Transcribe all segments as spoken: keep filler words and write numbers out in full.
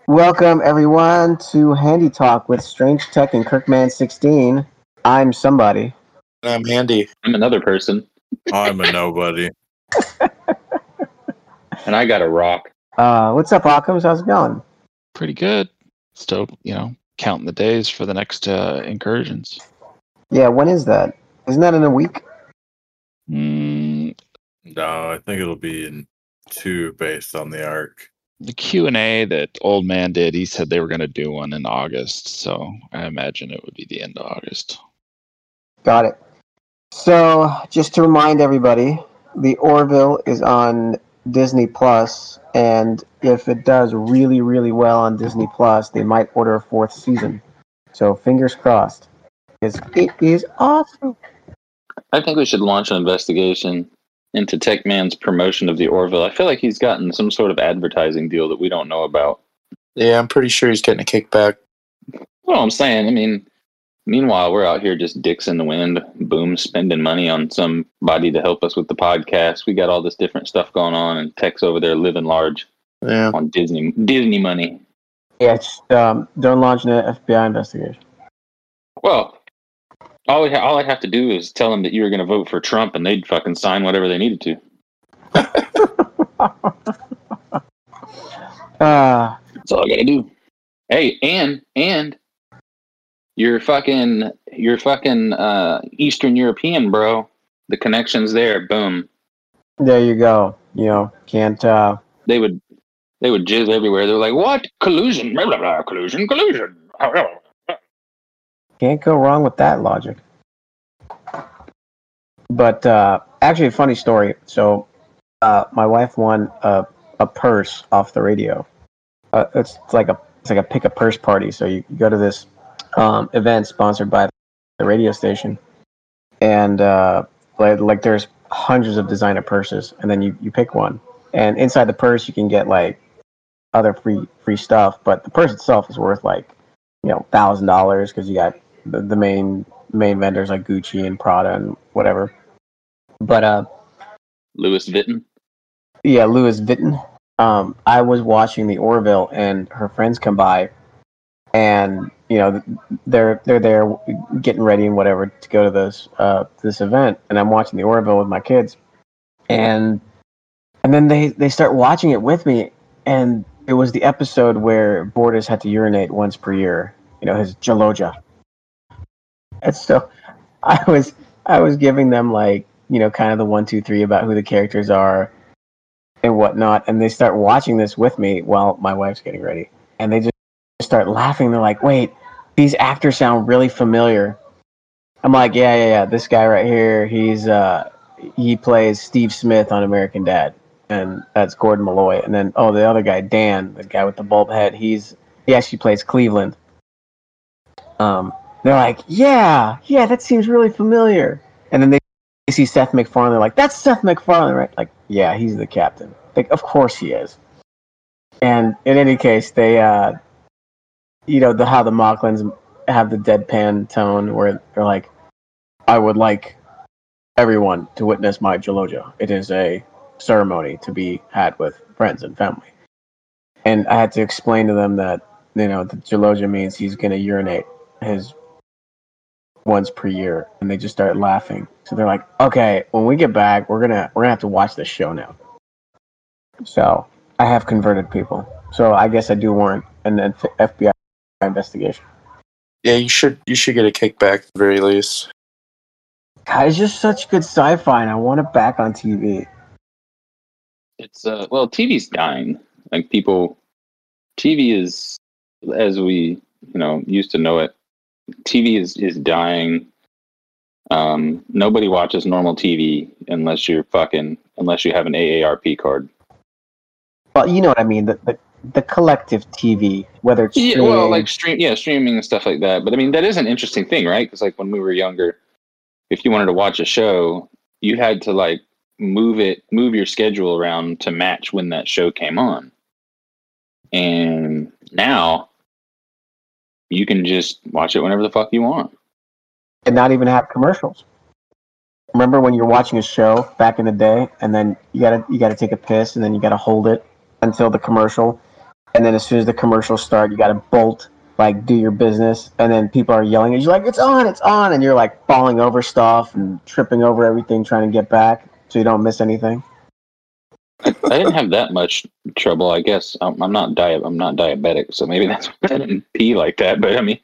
Welcome everyone to Handy Talk with Strange Tech and Kirkman sixteen. I'm somebody. I'm Handy. I'm another person. I'm a nobody. And I got a rock. Uh, what's up, Occams? How's it going? Pretty good. Still, you know, counting the days for the next uh, incursions. Yeah, when is that? Isn't that in a week? Mm, No, I think it'll be in two based on the arc. the Q and A that Old Man did, he said they were going to do one in August, so I imagine it would be the end of August. Got it. So, just to remind everybody, the Orville is on Disney Plus, and if it does really, really well on Disney Plus, they might order a fourth season. So, fingers crossed. Because it is awesome. I think we should launch an investigation into Techman's promotion of the Orville. I feel like he's gotten some sort of advertising deal that we don't know about. Yeah, I'm pretty sure he's getting a kickback. Well, I'm saying, I mean, meanwhile, we're out here just dicks in the wind, boom, spending money on somebody to help us with the podcast. We got all this different stuff going on, and Tech's over there living large Yeah. on Disney Disney money. Yeah, just, um, don't launch an F B I investigation. Well, all, we ha- all I have to do is tell them that you were going to vote for Trump, and they'd fucking sign whatever they needed to. uh, That's all I got to do. Hey, and and you're fucking you're fucking uh, Eastern European, bro. The connections there, boom. there you go. You know, can't... Uh, They would they would jizz everywhere. They're like, what collusion? Blah blah blah. Collusion, collusion. Can't go wrong with that logic. But uh, actually, a funny story. So, uh, my wife won a, a purse off the radio. Uh, it's, it's like a it's like a pick a purse party. So you, you go to this um, event sponsored by the radio station, and uh, like, like there's hundreds of designer purses, and then you, you pick one, and inside the purse you can get like other free free stuff, but the purse itself is worth like you know thousand dollars because you got the, the main main vendors like Gucci and Prada and whatever. But uh, Louis Vuitton. yeah, Louis Vuitton. Um, I was watching the Orville, and her friends come by, and you know they're they're there getting ready and whatever to go to this uh, this event, and I'm watching the Orville with my kids, and and then they they start watching it with me, and it was the episode where Bortus had to urinate once per year. You know, his Jaloja. And so I was I was giving them like, you know, kind of the one, two, three about who the characters are and whatnot, and they start watching this with me while my wife's getting ready. And they just start laughing. They're like, wait, these actors sound really familiar. I'm like, yeah, yeah, yeah. This guy right here, he's uh he plays Steve Smith on American Dad. And that's Gordon Malloy. And then oh the other guy, Dan, the guy with the bulb head, he's he actually plays Cleveland. Um They're like, yeah, yeah, that seems really familiar. And then they see Seth MacFarlane. They're like, that's Seth MacFarlane, right? Like, yeah, he's the captain. Like, of course he is. And in any case, they, uh, you know, the how the Mocklins have the deadpan tone where they're like, I would like everyone to witness my Jaloja. It is a ceremony to be had with friends and family. And I had to explain to them that, you know, the Jaloja means he's going to urinate his once per year, and they just start laughing. So they're like, okay, when we get back, we're gonna we're gonna have to watch this show now. So I have converted people. So I guess I do warrant an F B I investigation. Yeah, you should you should get a kickback at the very least. God, it's just such good sci-fi, and I want it back on T V. It's uh well, T V's dying. Like people, T V is, as we you know used to know it. T V is, is dying. Um, nobody watches normal T V unless you're fucking unless you have an A A R P card. Well, you know what I mean. The the, the collective T V, whether it's Yeah, streaming, well, like stream, yeah, streaming and stuff like that. But I mean, that is an interesting thing, right? Because like when we were younger, if you wanted to watch a show, you had to like move it, move your schedule around to match when that show came on. And now you can just watch it whenever the fuck you want. and not even have commercials. Remember when you're watching a show back in the day, and then you gotta you gotta take a piss, and then you gotta hold it until the commercial, and then as soon as the commercials start, you got to bolt, like do your business, and then people are yelling at you like, it's on, it's on, and you're like falling over stuff and tripping over everything trying to get back so you don't miss anything. I, I didn't have that much trouble. I guess I'm, I'm not diet. I'm not diabetic, so maybe that's why I didn't pee like that. But I mean,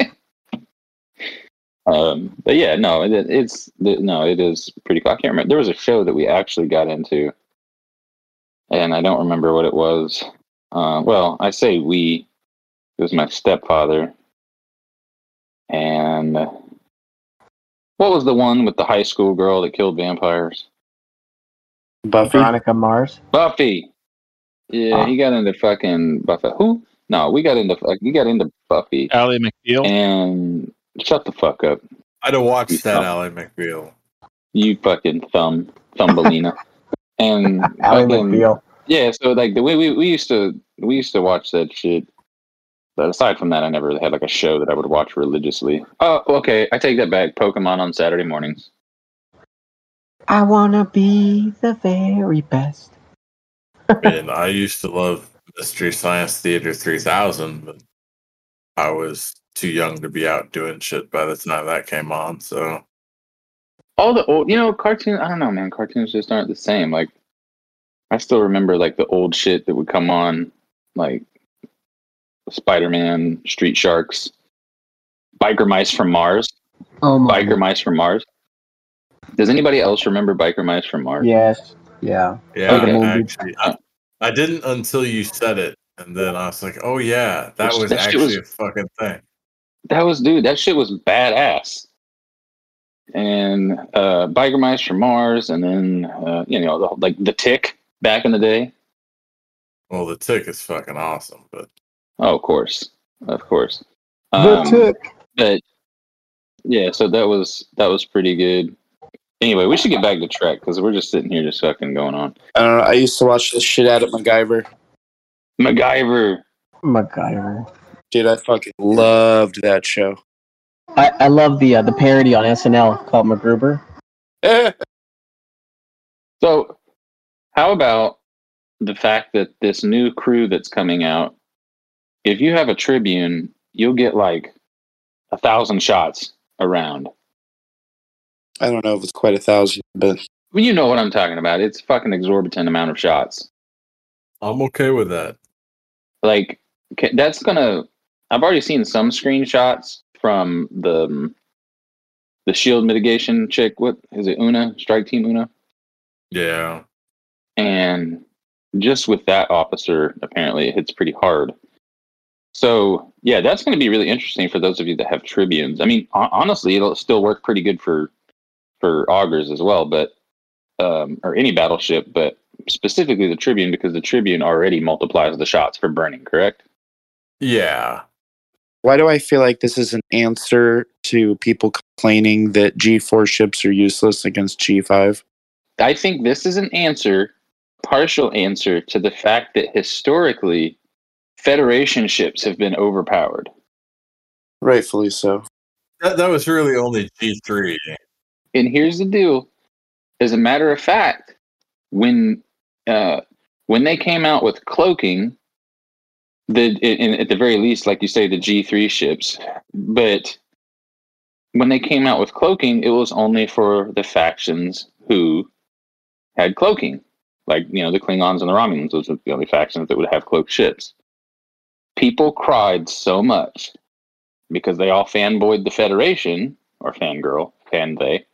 um, but yeah, no, it, it's no, it is pretty cool. I can't remember. There was a show that we actually got into, and I don't remember what it was. Uh, well, I say we. It was my stepfather, and what was the one with the high school girl that killed vampires? Buffy. Veronica Mars. Buffy. Yeah, Ah. he got into fucking Buffy. Who? No, we got into like we got into Buffy. Ally McBeal. And shut the fuck up, I'd have watched You that, thumb. Ally McBeal. you fucking thumb Thumbelina. And Ally fucking, McBeal. yeah, so like the way we, we used to we used to watch that shit. But aside from that, I never really had like a show that I would watch religiously. Oh, okay, I take that back. Pokemon on Saturday mornings. I wanna be the very best. And I used to love Mystery Science Theater three thousand, but I was too young to be out doing shit by the time that came on. So All the old, you know, cartoons. I don't know, man. Cartoons just aren't the same. Like, I still remember like the old shit that would come on, like Spider-Man, Street Sharks, Biker Mice from Mars, Oh my. Biker Mice from Mars. Does anybody else remember Biker Mice from Mars? Yes. Yeah. yeah, Okay. actually, I, I didn't until you said it, and then I was like, "Oh yeah, that Which- was that shit actually was- a fucking thing." That was, dude, that shit was badass. And uh, Biker Mice from Mars, and then uh, you know, the, like the Tick back in the day. Well, the Tick is fucking awesome, but Oh, of course, of course. The Um, Tick. But yeah, so that was that was pretty good. Anyway, we should get back to Trek because we're just sitting here just fucking going on. I don't know. I used to watch the shit out of MacGyver. MacGyver. MacGyver. Dude, I fucking loved that show. I, I love the uh, the parody on S N L called MacGruber. So, how about the fact that this new crew that's coming out, if you have a Tribune, you'll get like a thousand shots around. I don't know if it's quite a thousand, but Well, you know what I'm talking about. It's a fucking exorbitant amount of shots. I'm okay with that. Like, ca- that's gonna. I've already seen some screenshots from the um, the shield mitigation chick. What is it? Una, Strike Team Una. Yeah, And just with that officer, apparently it hits pretty hard. So yeah, that's going to be really interesting for those of you that have Tribunes. I mean, ho- honestly, it'll still work pretty good for for augers as well, but um, or any battleship, but specifically the Tribune because the Tribune already multiplies the shots for burning. Correct? yeah. why do I feel like this is an answer to people complaining that G four ships are useless against G five? I think this is an answer, partial answer to the fact that historically, Federation ships have been overpowered. Rightfully so. That that was really only G three. And here's the deal: as a matter of fact, when uh, when they came out with cloaking, the in, at the very least, like you say, the G three ships, but when they came out with cloaking, it was only for the factions who had cloaking, like you know the Klingons and the Romulans. Those were the only factions that would have cloaked ships. People cried so much because they all fanboyed the Federation or fangirl, fan they,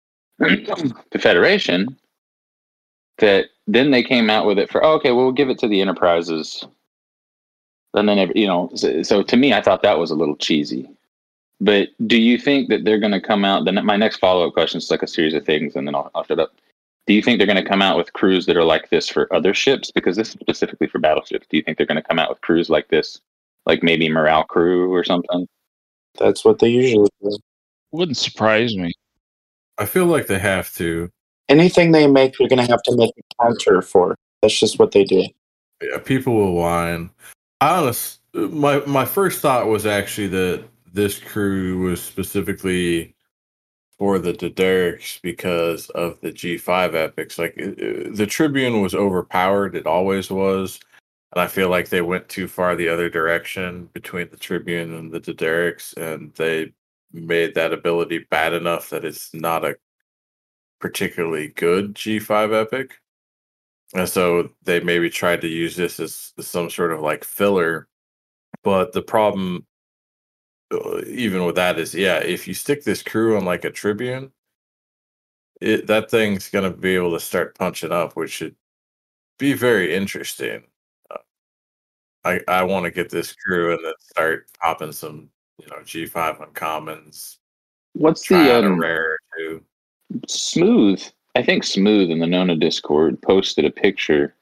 the Federation, that then they came out with it for, oh, okay, well, we'll give it to the Enterprises. And then, every, you know, so, so to me, I thought that was a little cheesy. But do you think that they're going to come out? Then my next follow-up question is like a series of things, and then I'll, I'll shut up. Do you think they're going to come out with crews that are like this for other ships? Because this is specifically for battleships. Do you think they're going to come out with crews like this? Like maybe Morale Crew or something? That's what they usually do. Wouldn't surprise me. I feel like they have to. Anything they make, they're going to have to make a counter for. That's just what they do. Yeah, people will whine. I honest, my my first thought was actually that this crew was specifically for the Dederics because of the G five epics. Like uh, the Tribune was overpowered; it always was. And I feel like they went too far the other direction between the Tribune and the Dederics, and they made that ability bad enough that it's not a particularly good G five epic. And so they maybe tried to use this as some sort of like filler. But the problem, uh, even with that, is yeah, if you stick this crew on like a Tribune, it, that thing's going to be able to start punching up, which should be very interesting. Uh, I, I want to get this crew and then start popping some, you know, G five uncommons. What's Try the out a um, rare too. Smooth? I think Smooth in the Nona Discord posted a picture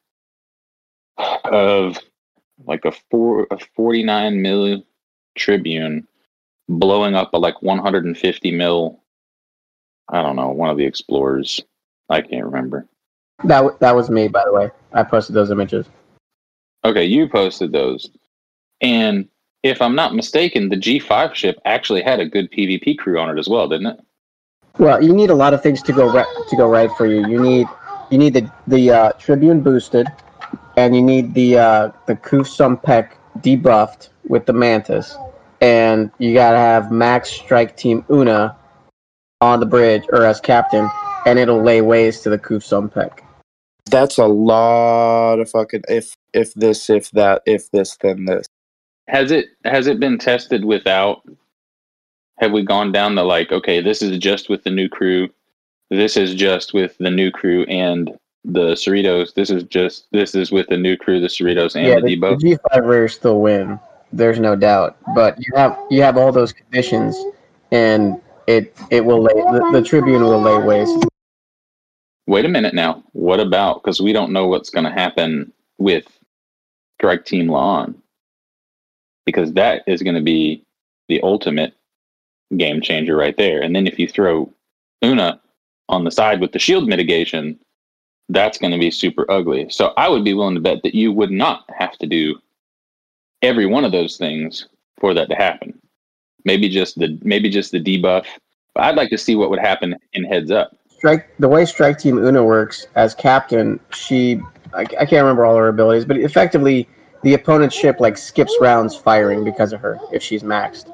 of like a four a forty-nine mil Tribune blowing up a like one hundred fifty mil. I don't know, one of the Explorers. I can't remember. That w- that was me, by the way. I posted those images. Okay, you posted those. And if I'm not mistaken, the G five ship actually had a good PvP crew on it as well, didn't it? Well, you need a lot of things to go right, to go right for you. You need you need the the uh, Tribune boosted, and you need the uh, the Kuf Sumpek debuffed with the Mantis, and you gotta have Max Strike Team Una on the bridge or as captain, and it'll lay waste to the Kuf Sumpek. That's a lot of fucking if if this if that if this then this. Has it has it been tested without? Have we gone down to like, okay, this is just with the new crew, this is just with the new crew and the Cerritos, this is just this is with the new crew, the Cerritos, and yeah, the the, debuff? the G five rares still win. There's no doubt, but you have you have all those conditions, and it it will lay the, the Tribune will lay waste. Wait a minute now. What about, because we don't know what's going to happen with Strike Team La'an, because that is going to be the ultimate game changer right there. And then if you throw Una on the side with the shield mitigation, that's going to be super ugly. So I would be willing to bet that you would not have to do every one of those things for that to happen. Maybe just the maybe just the debuff. But I'd like to see what would happen in Heads Up. Strike the way Strike Team Una works as captain, she I, I can't remember all her abilities, but effectively the opponent's ship like skips rounds firing because of her if she's maxed.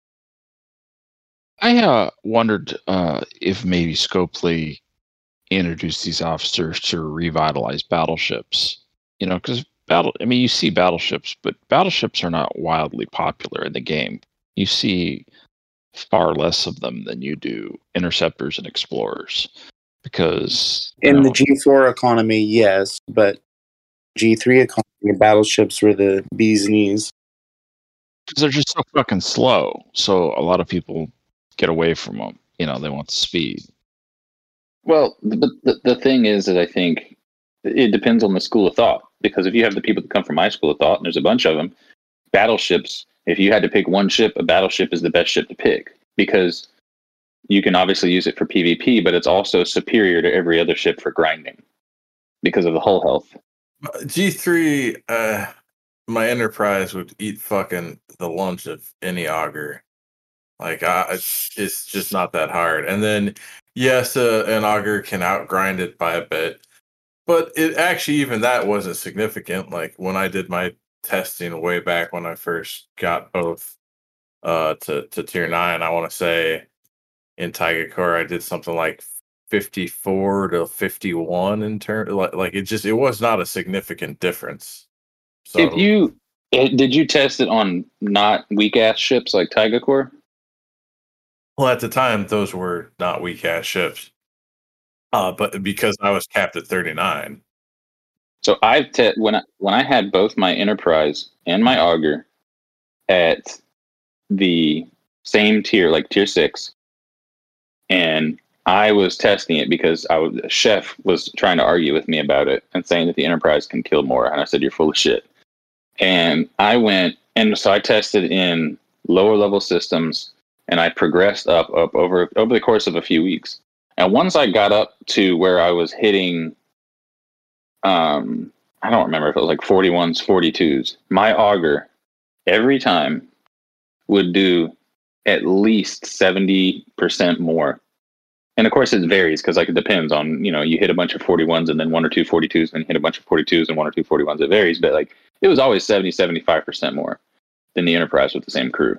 I uh, wondered uh, if maybe Scopely introduced these officers to revitalize battleships. You know, because battle. I mean, you see battleships, but battleships are not wildly popular in the game. You see far less of them than you do interceptors and explorers, because In know, the G four economy, yes, but G three economy battleships were the bee's knees. because they're just so fucking slow. So a lot of people get away from them. You know, they want the speed. Well, the, the, the thing is that I think it depends on the school of thought, because if you have the people that come from my school of thought, and there's a bunch of them, battleships, if you had to pick one ship, a battleship is the best ship to pick, because you can obviously use it for PvP, but it's also superior to every other ship for grinding because of the hull health. G three, uh, my Enterprise would eat fucking the lunch of any auger. Like, I, it's, it's just not that hard. And then, yes, uh, an auger can outgrind it by a bit, but it actually, even that wasn't significant. Like, when I did my testing way back when I first got both uh, to, to tier nine, I want to say in Taiga Core, I did something like fifty-four to fifty-one in turn. Like, like it just, it was not a significant difference. So, If you did you test it on not weak ass ships like Taiga Core? well, at the time, those were not weak ass ships. Uh, but because I was capped at thirty-nine. So I've te- when I when I had both my Enterprise and my Augur at the same tier, like tier six, and I was testing it because I was Chef was trying to argue with me about it and saying that the Enterprise can kill more, and I said you're full of shit. And I went and so I tested in lower level systems, and I progressed up up over over the course of a few weeks. And once I got up to where I was hitting, um, I don't remember if it was like forty-ones, forty-twos, my Augur every time would do at least seventy percent more. And of course it varies because like it depends on, you know, you hit a bunch of forty-ones and then one or two forty-twos, and hit a bunch of forty-twos and one or two forty-ones. It varies, but like it was always seventy, seventy-five percent more than the Enterprise with the same crew.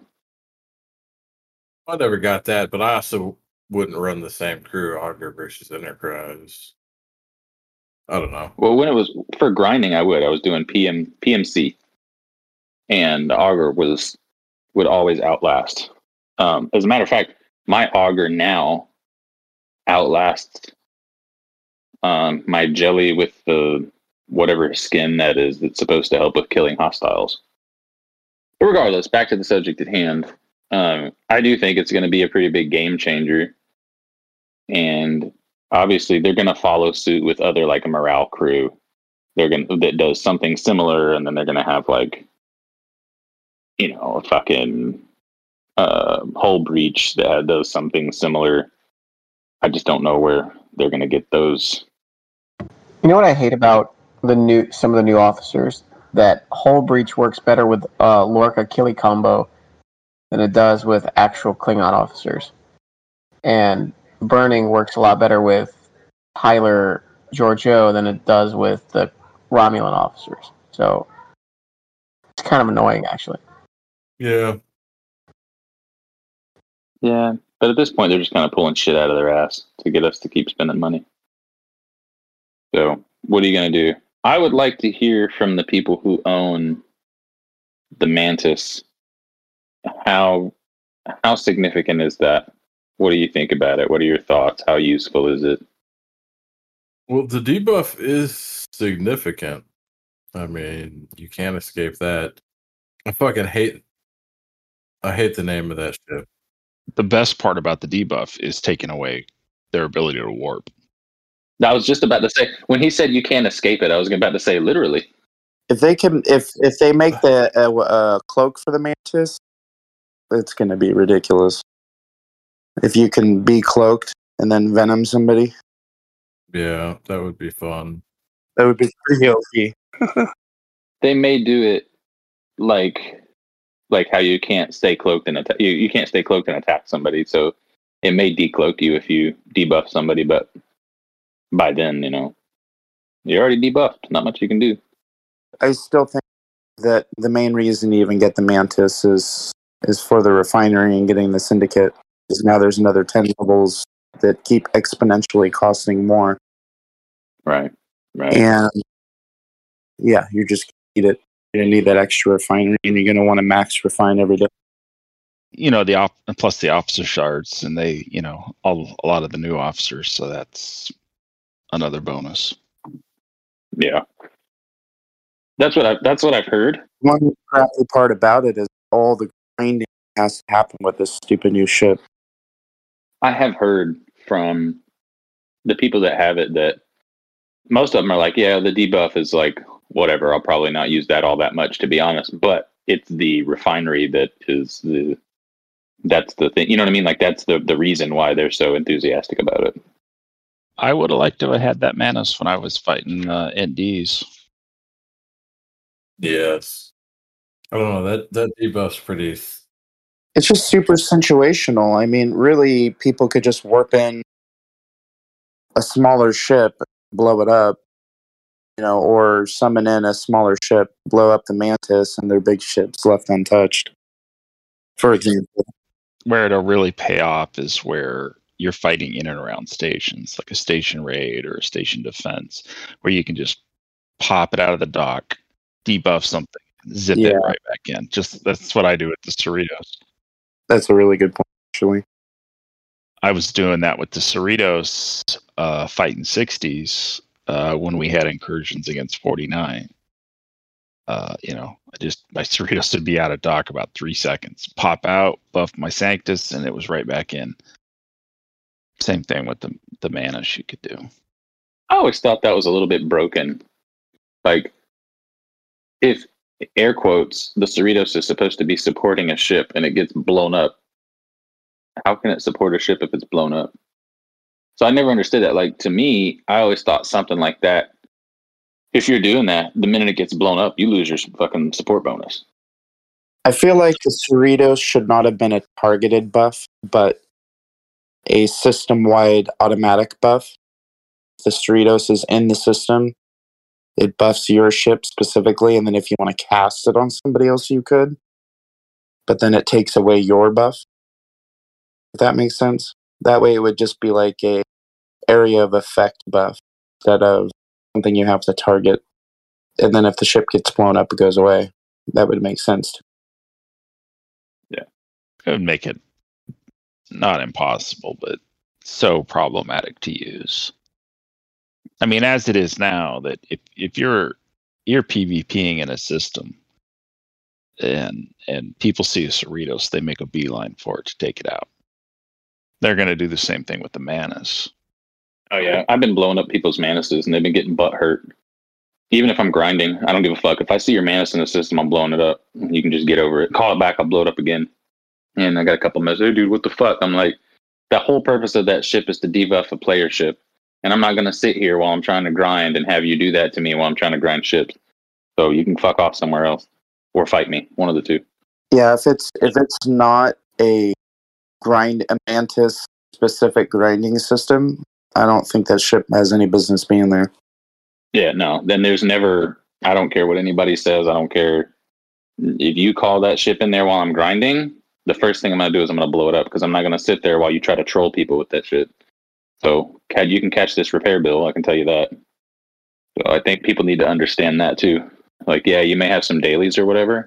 I never got that, but I also wouldn't run the same crew, Augur versus Enterprise. I don't know. Well, when it was for grinding, I would. I was doing P M P M C, and the Augur was would always outlast. Um, as a matter of fact, my Augur now outlasts um, my jelly with the whatever skin that is that's supposed to help with killing hostiles. But regardless, back to the subject at hand. Um, I do think it's going to be a pretty big game changer, and obviously they're going to follow suit with other like a morale crew. They're going that does something similar, and then they're going to have like, you know, a fucking uh, Hull Breach that does something similar. I just don't know where they're going to get those. You know what I hate about the new some of the new officers? That Hull Breach works better with uh, Lorca Killy combo than it does with actual Klingon officers. And Burning works a lot better with Tyler Georgiou than it does with the Romulan officers. So it's kind of annoying, actually. Yeah. Yeah, but at this point, they're just kind of pulling shit out of their ass to get us to keep spending money. So what are you going to do? I would like to hear from the people who own the Mantis. How how significant is that? What do you think about it? What are your thoughts? How useful is it? Well, the debuff is significant. I mean, you can't escape that. I fucking hate. I hate the name of that ship. The best part about the debuff is taking away their ability to warp. I was just about to say, when he said you can't escape it, I was about to say literally. If they can, if if they make the uh, uh, cloak for the Mantis, it's going to be ridiculous. If you can be cloaked and then venom somebody, Yeah, that would be fun. that would be pretty O P. They may do it like like how you can't stay cloaked and atta- you, you can't stay cloaked and attack somebody, so it may decloak you if you debuff somebody, but by then, you know, you're already debuffed. Not much you can do. I still think that the main reason you even get the Mantis is is for the refinery and getting the Syndicate. Because now there's another ten levels that keep exponentially costing more. Right. Right. And yeah, you're just gonna need it. You're gonna need that extra refinery, and you're gonna want to max refine every day. You know, the op- plus the officer shards, and they, you know, all, a lot of the new officers. So that's another bonus. Yeah. That's what I that's what I've heard. One crappy part about it is all the grinding has to happen with this stupid new ship. I have heard from the people that have it that most of them are like, yeah, the debuff is like whatever. I'll probably not use that all that much, to be honest. But it's the refinery that is the that's the thing. You know what I mean? Like that's the the reason why they're so enthusiastic about it. I would have liked to have had that Manus when I was fighting uh, N Ds. Yes. I don't know. That, that debuff's pretty. It's just super situational. I mean, really, people could just warp in a smaller ship, blow it up, you know, or summon in a smaller ship, blow up the Mantis, and their big ship's left untouched. For example. Where it'll really pay off is where you're fighting in and around stations, like a station raid or a station defense, where you can just pop it out of the dock, debuff something, zip Yeah. it right back in. Just that's what I do with the Cerritos. That's a really good point, actually. I was doing that with the Cerritos uh, fighting sixties uh, when we had incursions against forty-nine. Uh, you know, I just my Cerritos would be out of dock about three seconds, pop out, buff my Sanctus, and it was right back in. Same thing with the the Manus you could do. I always thought that was a little bit broken. Like, if air quotes the Cerritos is supposed to be supporting a ship and it gets blown up, how can it support a ship if it's blown up? So I never understood that. Like, to me, I always thought something like that. If you're doing that, the minute it gets blown up, you lose your fucking support bonus. I feel like the Cerritos should not have been a targeted buff, but a system-wide automatic buff. The Cerritos is in the system. it buffs your ship specifically, and then if you want to cast it on somebody else, you could. But then it takes away your buff. If that makes sense. That way, it would just be like a area of effect buff instead of something you have to target. And then if the ship gets blown up, it goes away. That would make sense. Yeah, it would make it not impossible, but so problematic to use. I mean, as it is now, that if, if you're you're PvPing in a system and and people see a Cerritos, they make a beeline for it to take it out. They're going to do the same thing with the Manus. Oh yeah, I've been blowing up people's Manuses, and they've been getting butt hurt. Even if I'm grinding, I don't give a fuck. If I see your Manus in the system, I'm blowing it up. You can just get over it. Call it back, I'll blow it up again. And I got a couple messages, hey, dude, what the fuck? I'm like, the whole purpose of that ship is to debuff a player ship. And I'm not going to sit here while I'm trying to grind and have you do that to me while I'm trying to grind ships. So you can fuck off somewhere else or fight me, one of the two. Yeah, if it's if it's not a grind a Mantis specific grinding system, I don't think that ship has any business being there. Yeah, no. Then there's never, I don't care what anybody says. I don't care. If you call that ship in there while I'm grinding, the first thing I'm going to do is I'm going to blow it up because I'm not going to sit there while you try to troll people with that shit. So you can catch this repair bill, I can tell you that. So I think people need to understand that too. Like, yeah, you may have some dailies or whatever,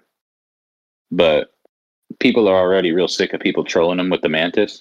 but people are already real sick of people trolling them with the Mantis.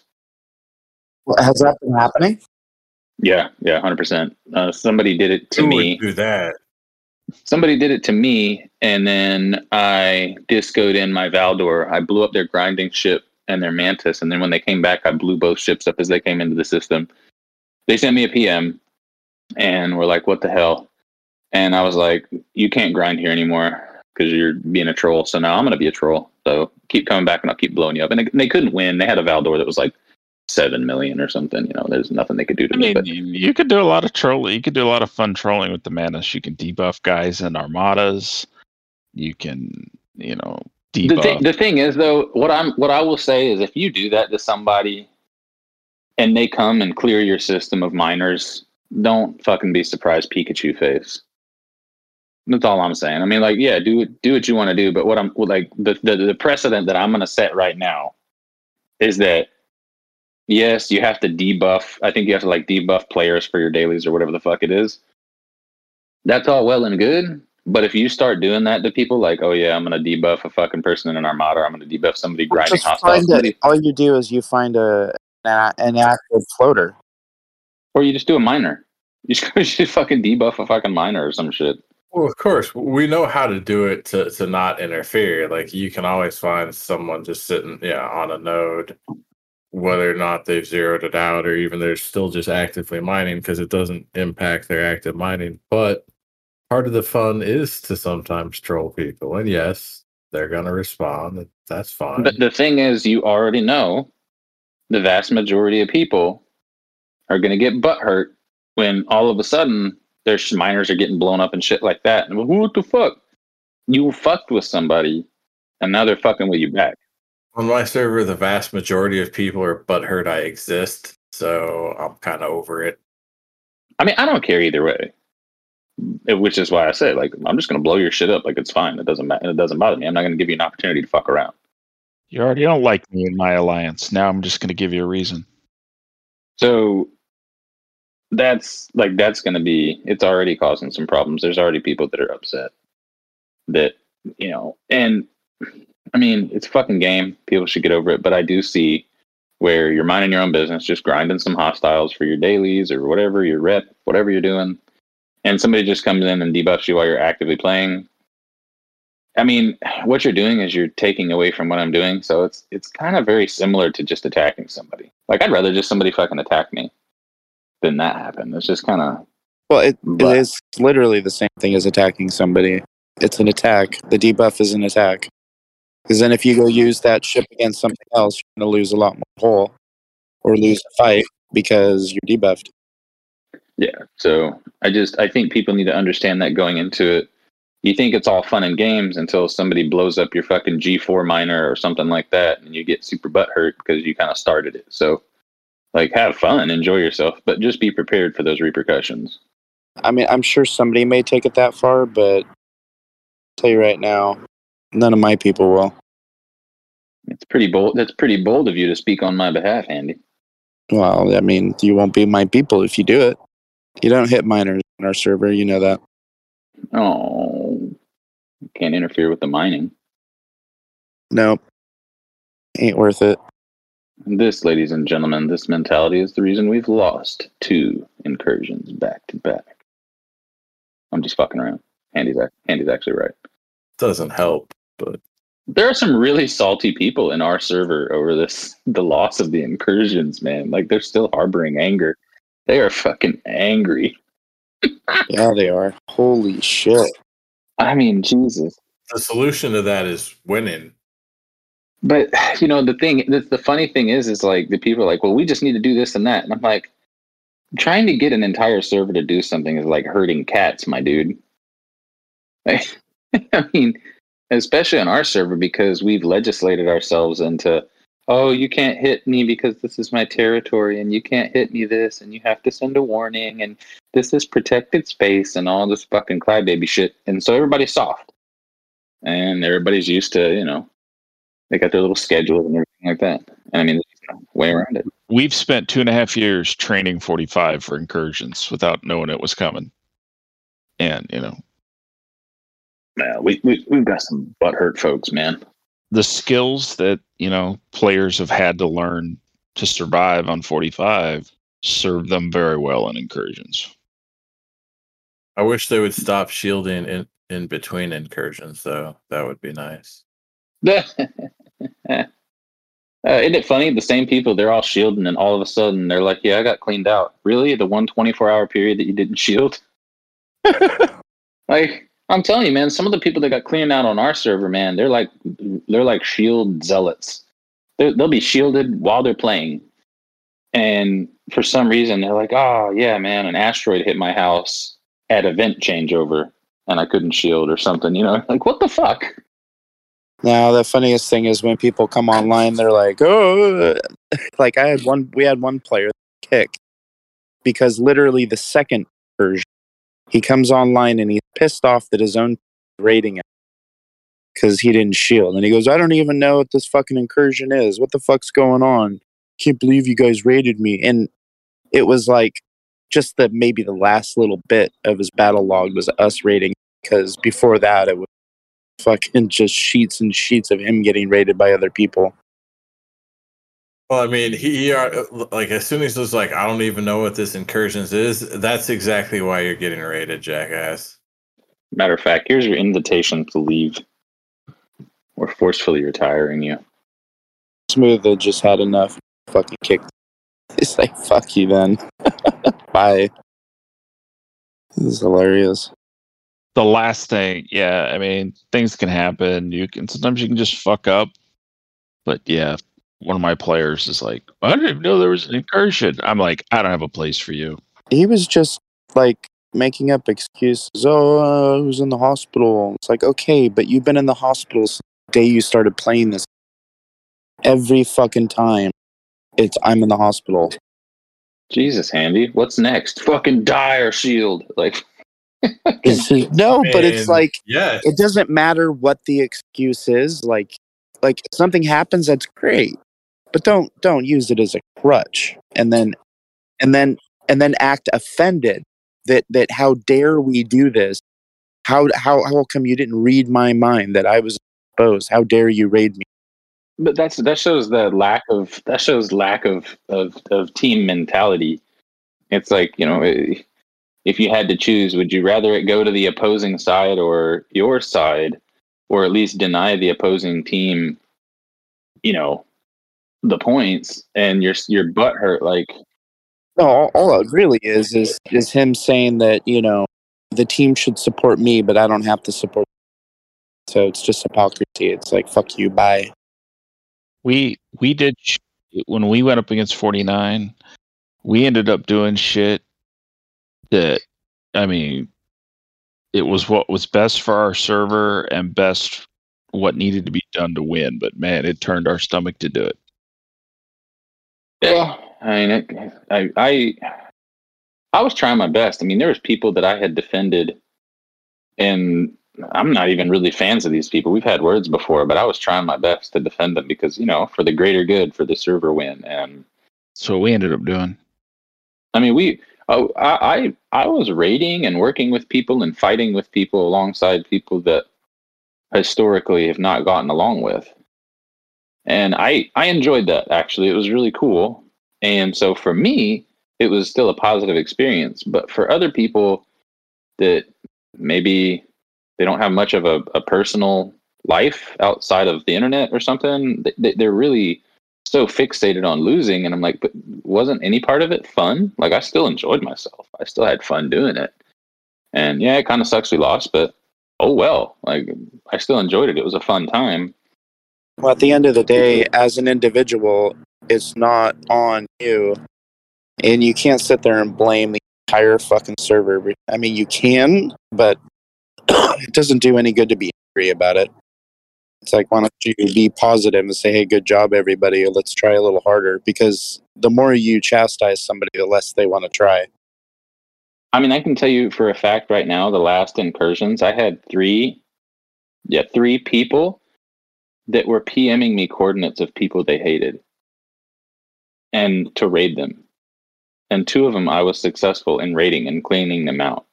Well, has that been happening? Yeah, yeah, one hundred percent. Uh, somebody did it to Who me. would do that? Somebody did it to me, and then I discoed in my Valdor. I blew up their grinding ship and their Mantis, and then when they came back, I blew both ships up as they came into the system. They sent me a P M, and were like, what the hell? And I was like, you can't grind here anymore because you're being a troll. So now I'm going to be a troll. So keep coming back, and I'll keep blowing you up. And they, they couldn't win. They had a Valdor that was like seven million or something. You know, there's nothing they could do to I me. mean, But you could do a lot of trolling. You could do a lot of fun trolling with the Manus. You can debuff guys in armadas. You can, you know, debuff. The, th- the thing is, though, what I'm what I will say is, if you do that to somebody, and they come and clear your system of miners, don't fucking be surprised, Pikachu face. That's all I'm saying. I mean, like, yeah, do do what you want to do, but what I'm like the the, the precedent that I'm going to set right now is that. Yes, you have to debuff. I think you have to like debuff players for your dailies or whatever the fuck it is. That's all well and good. But if you start doing that to people, like, oh yeah, I'm going to debuff a fucking person in an armada, or I'm going to debuff somebody grinding Just hostile. find Somebody, it. All you do is you find a an, an active floater. or you just do a miner. You just, you just fucking debuff a fucking miner or some shit. Well, of course, we know how to do it to, to not interfere. Like, you can always find someone just sitting, yeah, on a node, whether or not they've zeroed it out, or even they're still just actively mining, because it doesn't impact their active mining. But part of the fun is to sometimes troll people, and yes, they're going to respond. That's fine. But the thing is, you already know the vast majority of people are going to get butthurt when all of a sudden their miners are getting blown up and shit like that. And what the fuck? You fucked with somebody, and now they're fucking with you back. On my server, the vast majority of people are butthurt I exist, so I'm kind of over it. I mean, I don't care either way. It, which is why I say, like, I'm just going to blow your shit up. Like, it's fine. It doesn't matter. It doesn't bother me. I'm not going to give you an opportunity to fuck around. You already don't like me in my alliance. Now I'm just going to give you a reason. So that's like that's going to be. It's already causing some problems. There's already people that are upset. That you know, and I mean, it's a fucking game. People should get over it. But I do see where you're minding your own business, just grinding some hostiles for your dailies or whatever, your rep, whatever you're doing. And somebody just comes in and debuffs you while you're actively playing. I mean, what you're doing is you're taking away from what I'm doing. So it's it's kind of very similar to just attacking somebody. Like, I'd rather just somebody fucking attack me than that happen. It's just kind of... Well, it, it is literally the same thing as attacking somebody. It's an attack. The debuff is an attack. Because then if you go use that ship against something else, you're going to lose a lot more pull or lose a fight because you're debuffed. Yeah, so I just I think people need to understand that going into it. You think it's all fun and games until somebody blows up your fucking G four miner or something like that, and you get super butthurt because you kind of started it. So, like, have fun, enjoy yourself, but just be prepared for those repercussions. I mean, I'm sure somebody may take it that far, but I'll tell you right now, none of my people will. It's pretty bold. That's pretty bold of you to speak on my behalf, Andy. Well, I mean, you won't be my people if you do it. You don't hit miners on our server, you know that. Oh, can't interfere with the mining. Nope. Ain't worth it. This, ladies and gentlemen, this mentality is the reason we've lost two incursions back to back. I'm just fucking around. Andy's, Andy's actually right. Doesn't help, but there are some really salty people in our server over this, the loss of the incursions, man. Like, they're still harboring anger. They are fucking angry. Yeah, they are. Holy shit. I mean, Jesus. The solution to that is winning. But, you know, the thing, the, the funny thing is, is like, the people are like, well, we just need to do this and that. And I'm like, trying to get an entire server to do something is like herding cats, my dude. I mean, especially on our server, because we've legislated ourselves into, oh, you can't hit me because this is my territory, and you can't hit me this, and you have to send a warning, and this is protected space, and all this fucking crybaby shit. And so everybody's soft. And everybody's used to, you know, they got their little schedules and everything like that. And I mean, there's no way around it. We've spent two and a half years training forty-five for incursions without knowing it was coming. And, you know. Yeah, we, we, we've got some butthurt folks, man. The skills that, you know, players have had to learn to survive on forty-five serve them very well in incursions. I wish they would stop shielding in, in between incursions, though. That would be nice. Uh, isn't it funny? The same people, they're all shielding, and all of a sudden they're like, yeah, I got cleaned out. Really? The one twenty-four hour period that you didn't shield? Like, I'm telling you, man, some of the people that got cleaned out on our server, man, they're like they're like shield zealots. They're, they'll be shielded while they're playing. And for some reason, they're like, oh, yeah, man, an asteroid hit my house at event changeover, and I couldn't shield or something. You know, like, what the fuck? Now, the funniest thing is when people come online, they're like, oh, like I had one, we had one player kick because literally the second version, he comes online and he's pissed off that his own rating him because he didn't shield. And he goes, I don't even know what this fucking incursion is. What the fuck's going on? Can't believe you guys rated me. And it was like just the, maybe the last little bit of his battle log was us rating, because before that it was fucking just sheets and sheets of him getting rated by other people. Well, I mean, he, he are, like, as soon as he was like, I don't even know what this incursions is, that's exactly why you're getting rated, jackass. Matter of fact, here's your invitation to leave. We're forcefully retiring you. Smooth had just had enough. Fucking kicked. It's like, fuck you then. Bye. This is hilarious. The last thing, yeah, I mean, things can happen. You can sometimes you can just fuck up. But yeah, one of my players is like, I didn't even know there was an incursion. I'm like, I don't have a place for you. He was just like making up excuses. Oh, uh, I was in the hospital. It's like, okay, but you've been in the hospital since the day you started playing this. Every fucking time, it's I'm in the hospital. Jesus, Handy, what's next? Fucking die or shield. Like, it's just, no, but it's like, yes. It doesn't matter what the excuse is. Like, like if something happens, that's great, but don't don't use it as a crutch, and then and then and then act offended that that how dare we do this? How how how come you didn't read my mind that I was exposed? How dare you raid me? But that's that shows the lack of that shows lack of of, of team mentality. It's like, you know, if you had to choose, would you rather it go to the opposing side or your side, or at least deny the opposing team, you know, the points, and your your butt hurt? Like, no, all, all it really is is is him saying that, you know, the team should support me, but I don't have to support. So it's just hypocrisy. It's like, fuck you, bye. We we did sh- when we went up against forty-nine. We ended up doing shit that, I mean, it was what was best for our server and best what needed to be done to win. But man, it turned our stomach to do it. yeah, I mean, it, I I I was trying my best. I mean, there was people that I had defended, and I'm not even really fans of these people. We've had words before, but I was trying my best to defend them because, you know, for the greater good, for the server win. And So we ended up doing. I mean, we, oh, I, I, I was raiding and working with people and fighting with people alongside people that historically have not gotten along with. And I, I enjoyed that, actually. It was really cool. And so for me, it was still a positive experience. But for other people that maybe they don't have much of a, a personal life outside of the internet or something, they, they're really so fixated on losing. And I'm like, but wasn't any part of it fun? Like, I still enjoyed myself. I still had fun doing it. And yeah, it kind of sucks we lost, but oh well. Like, I still enjoyed it. It was a fun time. Well, at the end of the day, as an individual, it's not on you. And you can't sit there and blame the entire fucking server. I mean, you can, but it doesn't do any good to be angry about it. It's like, why don't you be positive and say, hey, good job, everybody. Let's try a little harder. Because the more you chastise somebody, the less they want to try. I mean, I can tell you for a fact right now, the last incursions, I had three, yeah, three people that were PMing me coordinates of people they hated and to raid them. And two of them I was successful in raiding and cleaning them out.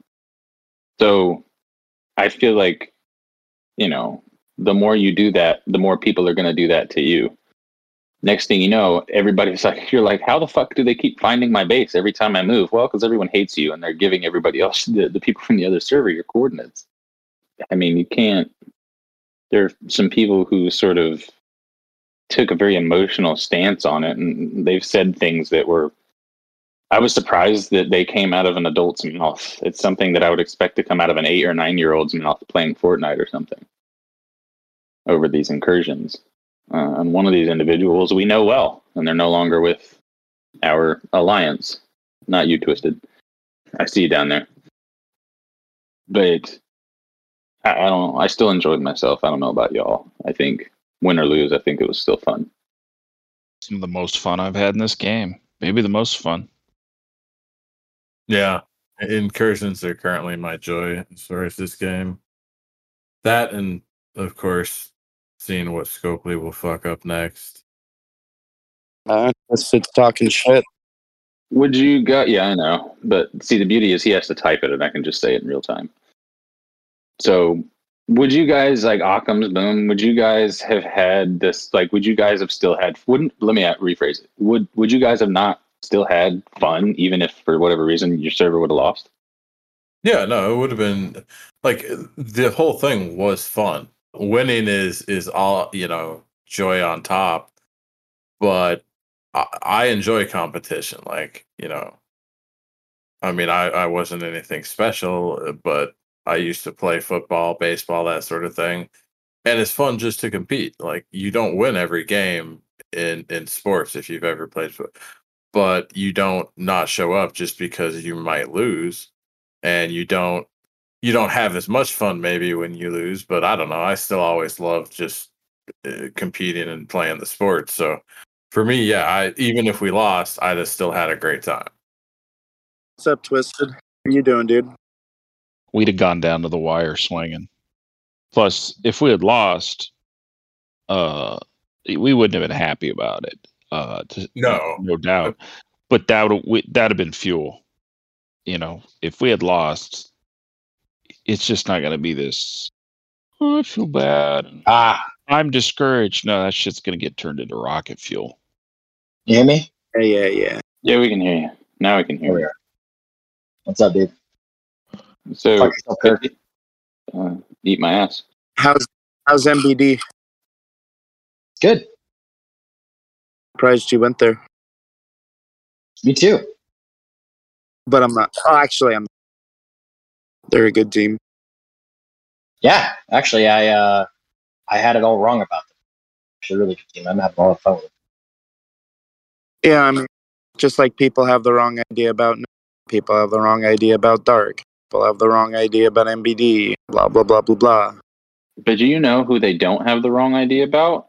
So I feel like, you know, the more you do that, the more people are going to do that to you. Next thing you know, everybody's like, you're like, how the fuck do they keep finding my base every time I move? Well, because everyone hates you and they're giving everybody else, the, the people from the other server, your coordinates. I mean, you can't, there are some people who sort of took a very emotional stance on it, and they've said things that were, I was surprised that they came out of an adult's mouth. It's something that I would expect to come out of an eight or nine year old's mouth playing Fortnite or something over these incursions. Uh, and one of these individuals we know well, and they're no longer with our alliance. Not you, Twisted. I see you down there. But I, I don't know. I still enjoyed myself. I don't know about y'all. I think win or lose, I think it was still fun. Some of the most fun I've had in this game. Maybe the most fun. Yeah, incursions are currently my joy as far as this game. That, and of course, seeing what Scopely will fuck up next. Uh, it's, it's talking shit. Would you go? Yeah, I know. But see, the beauty is he has to type it, and I can just say it in real time. So, would you guys, like Occam's Boom, would you guys have had this, like, would you guys have still had, wouldn't, let me rephrase it. Would, would you guys have not still had fun, even if for whatever reason your server would have lost? Yeah, no, it would have been, like, the whole thing was fun. Winning is, is all, you know, joy on top. But I, I enjoy competition. Like, you know, I mean, I, I wasn't anything special, but I used to play football, baseball, that sort of thing. And it's fun just to compete. Like, you don't win every game in, in sports if you've ever played football, but you don't not show up just because you might lose. And you don't you don't have as much fun maybe when you lose, but I don't know. I still always love just uh, competing and playing the sport. So for me, yeah, I even if we lost, I'd have still had a great time. What's up, Twisted? How you doing, dude? We'd have gone down to the wire swinging. Plus, if we had lost, uh, we wouldn't have been happy about it. Uh, to, No, no doubt. But that would that'd have been fuel. You know, if we had lost, it's just not going to be this. Oh, I feel bad. Ah, I'm discouraged. No, that shit's going to get turned into rocket fuel. you hear me? Yeah, yeah, yeah. Yeah, we can hear you. Now we can hear There we you. are. What's up, dude? So, Fuck yourself, Kirk. uh, eat my ass. How's how's M B D? Good. Surprised you went there, Me too. but I'm not. Oh, actually, I'm. They're a good team. Yeah, actually, I uh, I had it all wrong about them. Actually, a really good team. I'm having a lot of fun with them. Yeah, I mean, just like people have the wrong idea about, people have the wrong idea about Dark. People have the wrong idea about M B D. Blah blah blah blah blah. But do you know who they don't have the wrong idea about?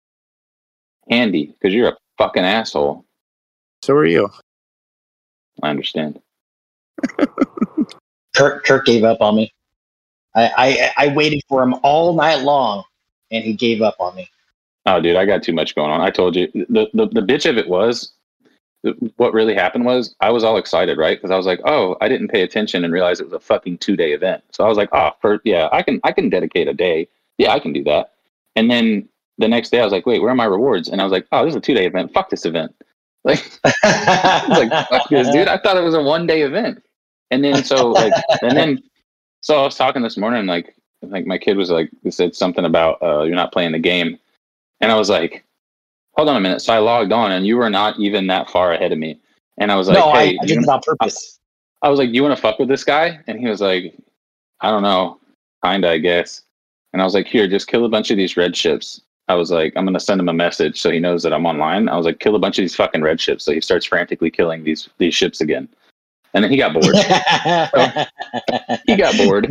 Handy, because you're a fucking asshole. So are you. I understand. Kirk, Kirk gave up on me. I, I I waited for him all night long, and he gave up on me. Oh, dude, I got too much going on. I told you. The, the, the bitch of it was, what really happened was I was all excited, right? Because I was like, oh, I didn't pay attention and realize it was a fucking two-day event. So I was like, oh, for, yeah, I can I can dedicate a day. Yeah, I can do that. And then the next day I was like, wait, where are my rewards? And I was like, oh, this is a two-day event. Fuck this event. Like, I was like, fuck this, dude. I thought it was a one-day event. And then so like, and then so I was talking this morning, like, like my kid was like, he said something about uh, you're not playing the game, and I was like, hold on a minute. So I logged on, and you were not even that far ahead of me. And I was like, no, hey, I, I did it on purpose. I, I was like, do you want to fuck with this guy? And he was like, I don't know, kinda, I guess. And I was like, here, just kill a bunch of these red ships. I was like, I'm gonna send him a message so he knows that I'm online. I was like, kill a bunch of these fucking red ships. So he starts frantically killing these these ships again. And then he got bored. So, he got bored.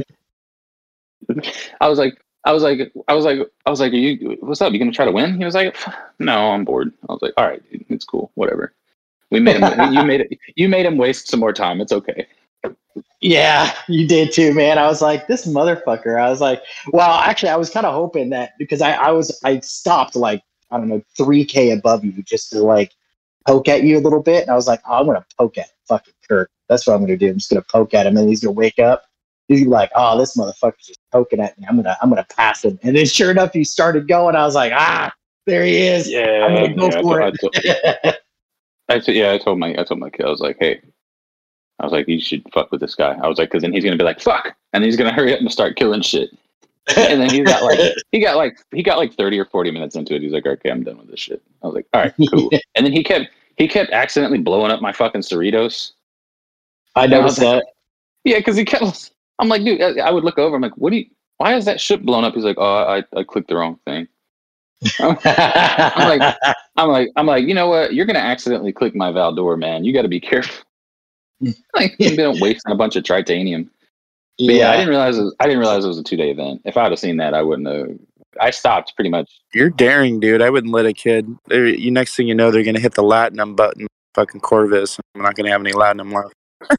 I was like, I was like, I was like, I was like, are you, what's up? You gonna try to win? He was like, no, I'm bored. I was like, all right, dude, it's cool, whatever. We made him. you made it. You made him waste some more time. It's okay. Yeah, you did too, man. I was like, this motherfucker. I was like, well, actually, I was kind of hoping that because I, I was, I stopped like I don't know, three K above you just to like poke at you a little bit, and I was like, oh, I'm gonna poke at fucking Kirk. That's what I'm gonna do. I'm just gonna poke at him, and he's gonna wake up. He's like, oh, this motherfucker's just poking at me. I'm gonna, I'm gonna pass him. And then, sure enough, he started going. I was like, ah, there he is. Yeah, I'm gonna go yeah, for I, it. I, told, I told, yeah, I told my, I told my kid, I was like, hey, I was like, you should fuck with this guy. I was like, because then he's gonna be like, fuck, and he's gonna hurry up and start killing shit. And then he got like, he got like, he got like thirty or forty minutes into it. He's like, okay, I'm done with this shit. I was like, all right, cool. And then he kept, he kept accidentally blowing up my fucking Cerritos. I noticed that. Yeah, because he kept. I'm like, dude, I, I would look over. I'm like, what do you? Why is that ship blown up? He's like, oh, I, I clicked the wrong thing. I'm, I'm like, I'm like, I'm like, you know what? You're gonna accidentally click my Valdor, man. You got to be careful. Like, they don't waste a bunch of tritanium. But yeah. yeah, I didn't realize. It was, I didn't realize it was a two day event. If I'd have seen that, I wouldn't have. I stopped pretty much. You're daring, dude. I wouldn't let a kid. You next thing you know, they're gonna hit the latinum button, fucking Corvus. I'm not gonna have any latinum left.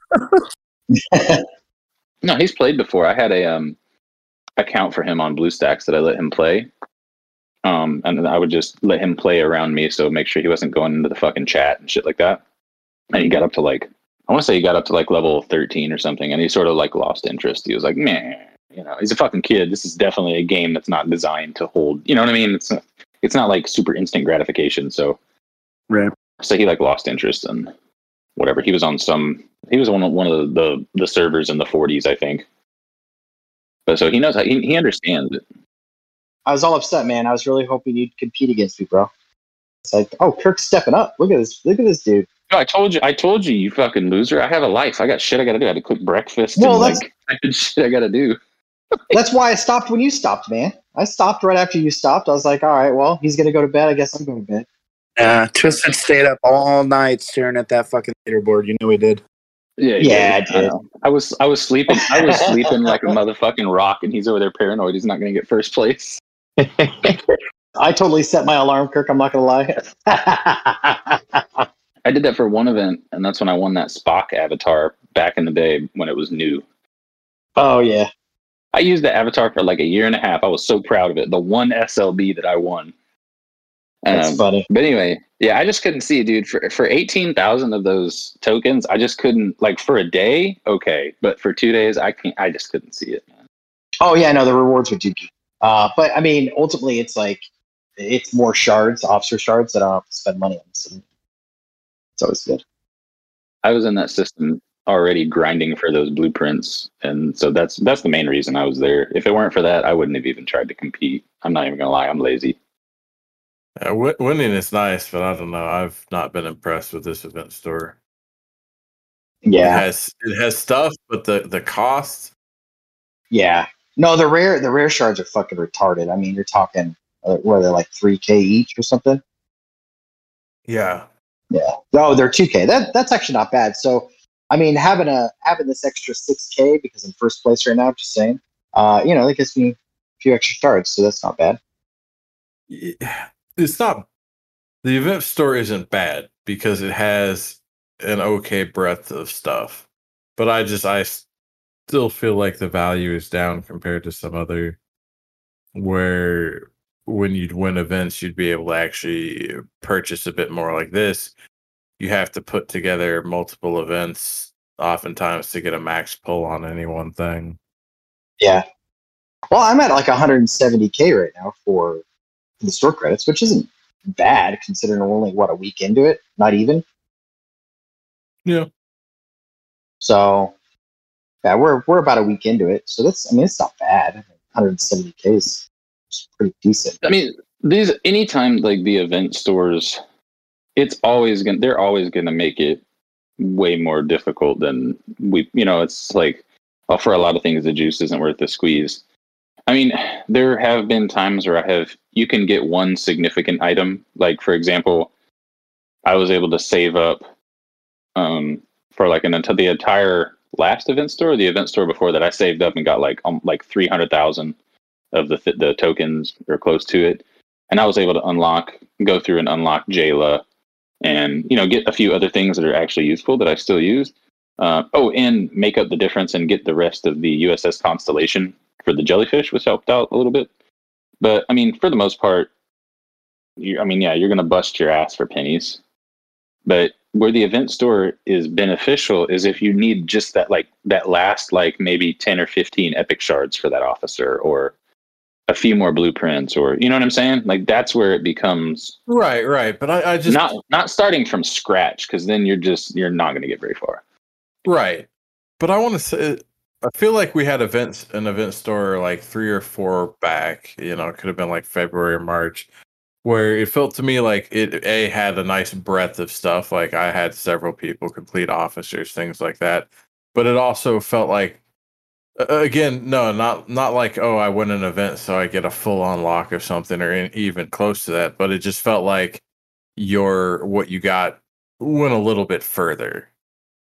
No, he's played before. I had a um account for him on BlueStacks that I let him play. Um, and I would just let him play around me, so make sure he wasn't going into the fucking chat and shit like that. And he got up to like, I want to say he got up to like level thirteen or something, and he sort of like lost interest. He was like, meh, you know, he's a fucking kid. This is definitely a game that's not designed to hold, you know what I mean? It's not, it's not like super instant gratification. So, right. So he like lost interest and whatever. He was on some, he was on one of the, the, the servers in the forties, I think. But so he knows how, he, he understands it. I was all upset, man. I was really hoping you'd compete against me, bro. It's like, oh, Kirk's stepping up. Look at this. Look at this dude. No, I told you. I told you, you fucking loser. I have a life. I got shit I got to do. I had to cook breakfast. Well, and that's, like, I had shit I got to do. That's why I stopped when you stopped, man. I stopped right after you stopped. I was like, all right, well, he's gonna go to bed. I guess I'm going to bed. Yeah, Twisted stayed up all night staring at that fucking leaderboard. You know he did. Yeah, yeah, did. I did. I was, I was sleeping. I was sleeping like a motherfucking rock, and he's over there paranoid. He's not going to get first place. I totally set my alarm, Kirk. I'm not gonna lie. I did that for one event, and that's when I won that Spock avatar back in the day when it was new. Oh yeah, I used the avatar for like a year and a half. I was so proud of it. The one S L B that I won. That's um, funny. But anyway, yeah, I just couldn't see it, dude. For for eighteen thousand of those tokens, I just couldn't, like, for a day, okay, but for two days, I can't. I just couldn't see it, man. Oh yeah, no, the rewards were too good. Uh, but I mean, ultimately, it's like it's more shards, officer shards that I don't have to spend money on. So it's always good. I was in that system already grinding for those blueprints, and so that's that's the main reason I was there. If it weren't for that, I wouldn't have even tried to compete. I'm not even gonna lie, I'm lazy. Yeah, w- winning is nice, but I don't know. I've not been impressed with this event store. Yeah, it has it has stuff, but the the cost. Yeah. No, the rare the rare shards are fucking retarded. I mean, you're talking uh, what are they, like three K each or something? Yeah. Yeah. Oh, they're two K. That that's actually not bad. So, I mean, having a having this extra six K because I'm first place right now, just saying. Uh, you know, that gives me a few extra shards, so that's not bad. It's not. The event store isn't bad because it has an okay breadth of stuff. but I just I still feel like the value is down compared to some other where when you'd win events, you'd be able to actually purchase a bit more. Like this, you have to put together multiple events, oftentimes to get a max pull on any one thing. Yeah. Well, I'm at like one hundred seventy K right now for the store credits, which isn't bad considering we're only, what, a week into it? Not even. Yeah. So, yeah, we're we're about a week into it. So that's, I mean, it's not bad. one hundred seventy K is pretty decent. I mean, these anytime like the event stores, it's always gonna they're always gonna make it way more difficult than we. You know, it's like well, for a lot of things, the juice isn't worth the squeeze. I mean, there have been times where I have you can get one significant item. Like for example, I was able to save up um, for like an until the entire last event store, the event store before that, I saved up and got like um, like three hundred thousand of the th- the tokens or close to it, and I was able to unlock, go through and unlock Jayla, and you know get a few other things that are actually useful that I still use. Uh, oh, and make up the difference and get the rest of the U S S Constellation for the jellyfish, which helped out a little bit. But I mean, for the most part, you, I mean, yeah, you're gonna bust your ass for pennies. But where the event store is beneficial is if you need just that, like that last, like maybe ten or fifteen epic shards for that officer, or a few more blueprints, or you know what I'm saying? Like that's where it becomes right, right. But I, I just not not starting from scratch, because then you're just you're not going to get very far. Right, but I want to say, I feel like we had events, an event store like three or four back. You know, it could have been like February or March, where it felt to me like it a had a nice breadth of stuff. Like I had several people complete officers, things like that. But it also felt like, again, no, not not like oh, I win an event, so I get a full unlock of something, or in, even close to that. But it just felt like your what you got went a little bit further.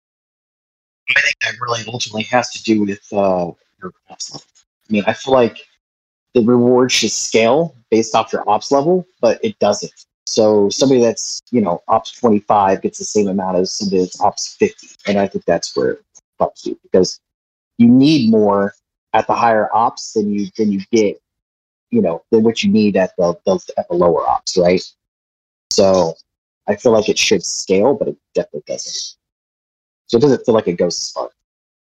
I think that really ultimately has to do with uh, your ops level. I mean, I feel like the reward should scale based off your ops level, but it doesn't. So somebody that's, you know, ops twenty-five gets the same amount as somebody that's ops fifty. And I think that's where it helps you, because you need more at the higher ops than you than you get, you know, than what you need at the, the at the lower ops, right? So I feel like it should scale, but it definitely doesn't. So it doesn't feel like it goes smart.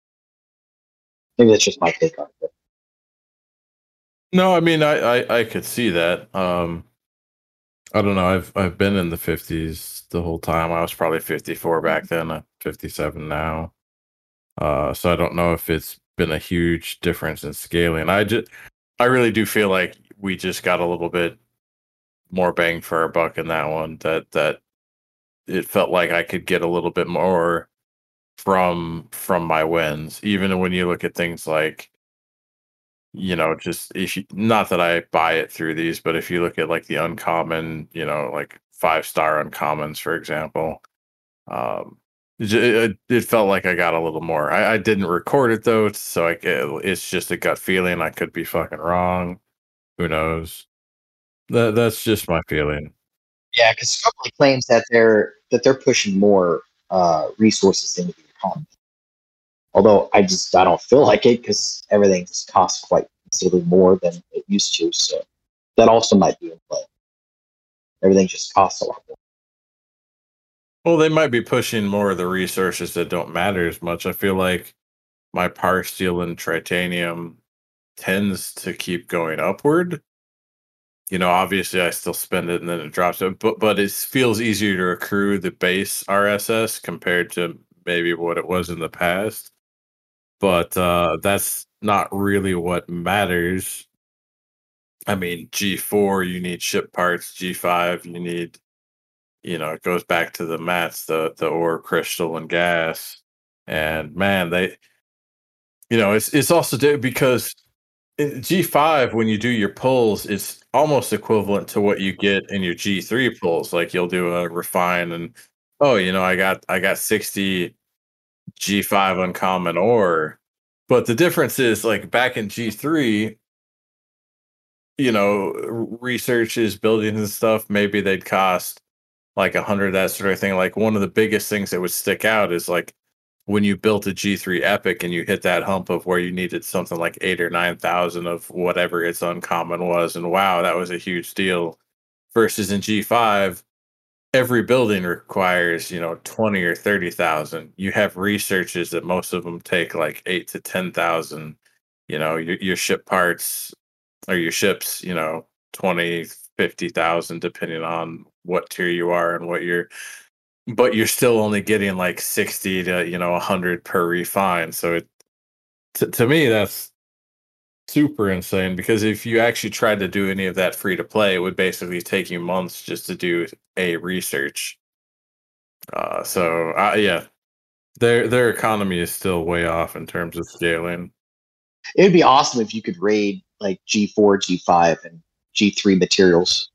Maybe that's just my take on it. No, I mean, I, I, I could see that. Um, I don't know. I've I've been in the fifties the whole time. I was probably fifty-four back then. I'm fifty-seven now. Uh, so I don't know if it's been a huge difference in scaling. I just, I really do feel like we just got a little bit more bang for our buck in that one. That that it felt like I could get a little bit more from from my wins, even when you look at things like, you know, just if you, not that I buy it through these, but if you look at like the uncommon, you know, like five star uncommons, for example, um, it, it, it felt like I got a little more. I, I didn't record it though, so I, it, it's just a gut feeling. I could be fucking wrong. Who knows? That that's just my feeling. Yeah, because Scopely claims that they're that they're pushing more uh, resources into the economy. Although I just I don't feel like it, because everything just costs quite considerably more than it used to. So that also might be in play. Everything just costs a lot more. Well, they might be pushing more of the resources that don't matter as much. I feel like my par steel and tritanium tends to keep going upward. You know, obviously I still spend it and then it drops, but but it feels easier to accrue the base R S S compared to maybe what it was in the past. But uh, that's not really what matters. I mean, G four, you need ship parts. G five, you need, you know, it goes back to the mats, the the ore, crystal, and gas. And man, they, you know, it's it's also di- because in G five, when you do your pulls, it's almost equivalent to what you get in your G three pulls. Like you'll do a refine, and oh, you know, I got I got sixty G five uncommon ore. But the difference is, like back in G three, you know, researches, buildings and stuff, maybe they'd cost like a hundred, that sort of thing. Like one of the biggest things that would stick out is like when you built a G three Epic and you hit that hump of where you needed something like eight or nine thousand of whatever its uncommon was, and wow, that was a huge deal. Versus in G five, every building requires, you know, twenty or thirty thousand. You have researches that most of them take like eight to ten thousand. You know, your your ship parts or your ships, you know, twenty, fifty thousand, depending on what tier you are and what you're. But you're still only getting like sixty to, you know, a hundred per refine. So it, t- to me, that's super insane, because if you actually tried to do any of that free to play, it would basically take you months just to do a research. Uh, so uh, yeah, their their economy is still way off in terms of scaling. It would be awesome if you could raid like G four, G five, and G three materials.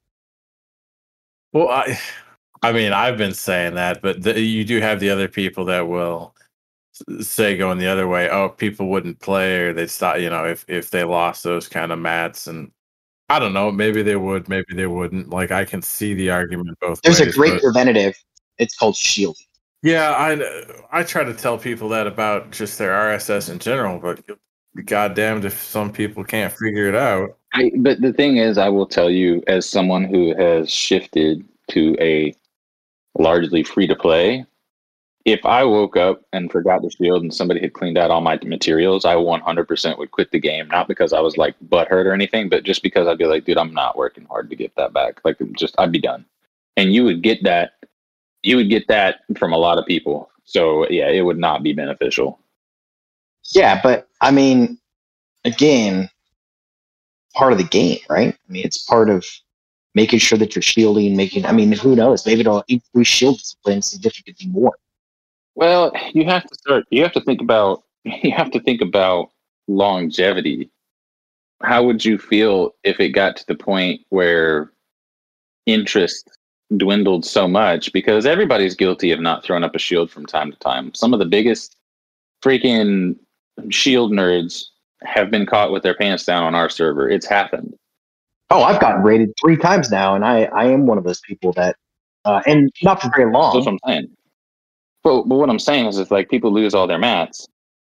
Well, I, I mean, I've been saying that, but the, you do have the other people that will say going the other way. Oh, people wouldn't play, or they'd stop. You know, if if they lost those kind of mats, and I don't know, maybe they would, maybe they wouldn't. Like, I can see the argument both There's ways. a great but, preventative. It's called Shield. yeah, I I try to tell people that about just their R S S in general, but you'll be goddamned if some people can't figure it out. I, but the thing is, I will tell you, as someone who has shifted to a largely free to play, if I woke up and forgot the shield and somebody had cleaned out all my materials, I one hundred percent would quit the game. Not because I was like butthurt or anything, but just because I'd be like, dude, I'm not working hard to get that back. Like, just I'd be done. And you would get that. You would get that from a lot of people. So yeah, it would not be beneficial. Yeah, but I mean, again, part of the game, right? I mean, it's part of making sure that you're shielding, making, I mean, who knows? Maybe it'll increase shield discipline significantly more. Well, you have to start, you have to think about, you have to think about longevity. How would you feel if it got to the point where interest dwindled so much? Because everybody's guilty of not throwing up a shield from time to time. Some of the biggest freaking shield nerds have been caught with their pants down on our server. It's happened. Oh, I've gotten rated three times now, and I, I am one of those people that, uh, and not for very long. That's what I'm saying. But, but what I'm saying is, it's like people lose all their mats,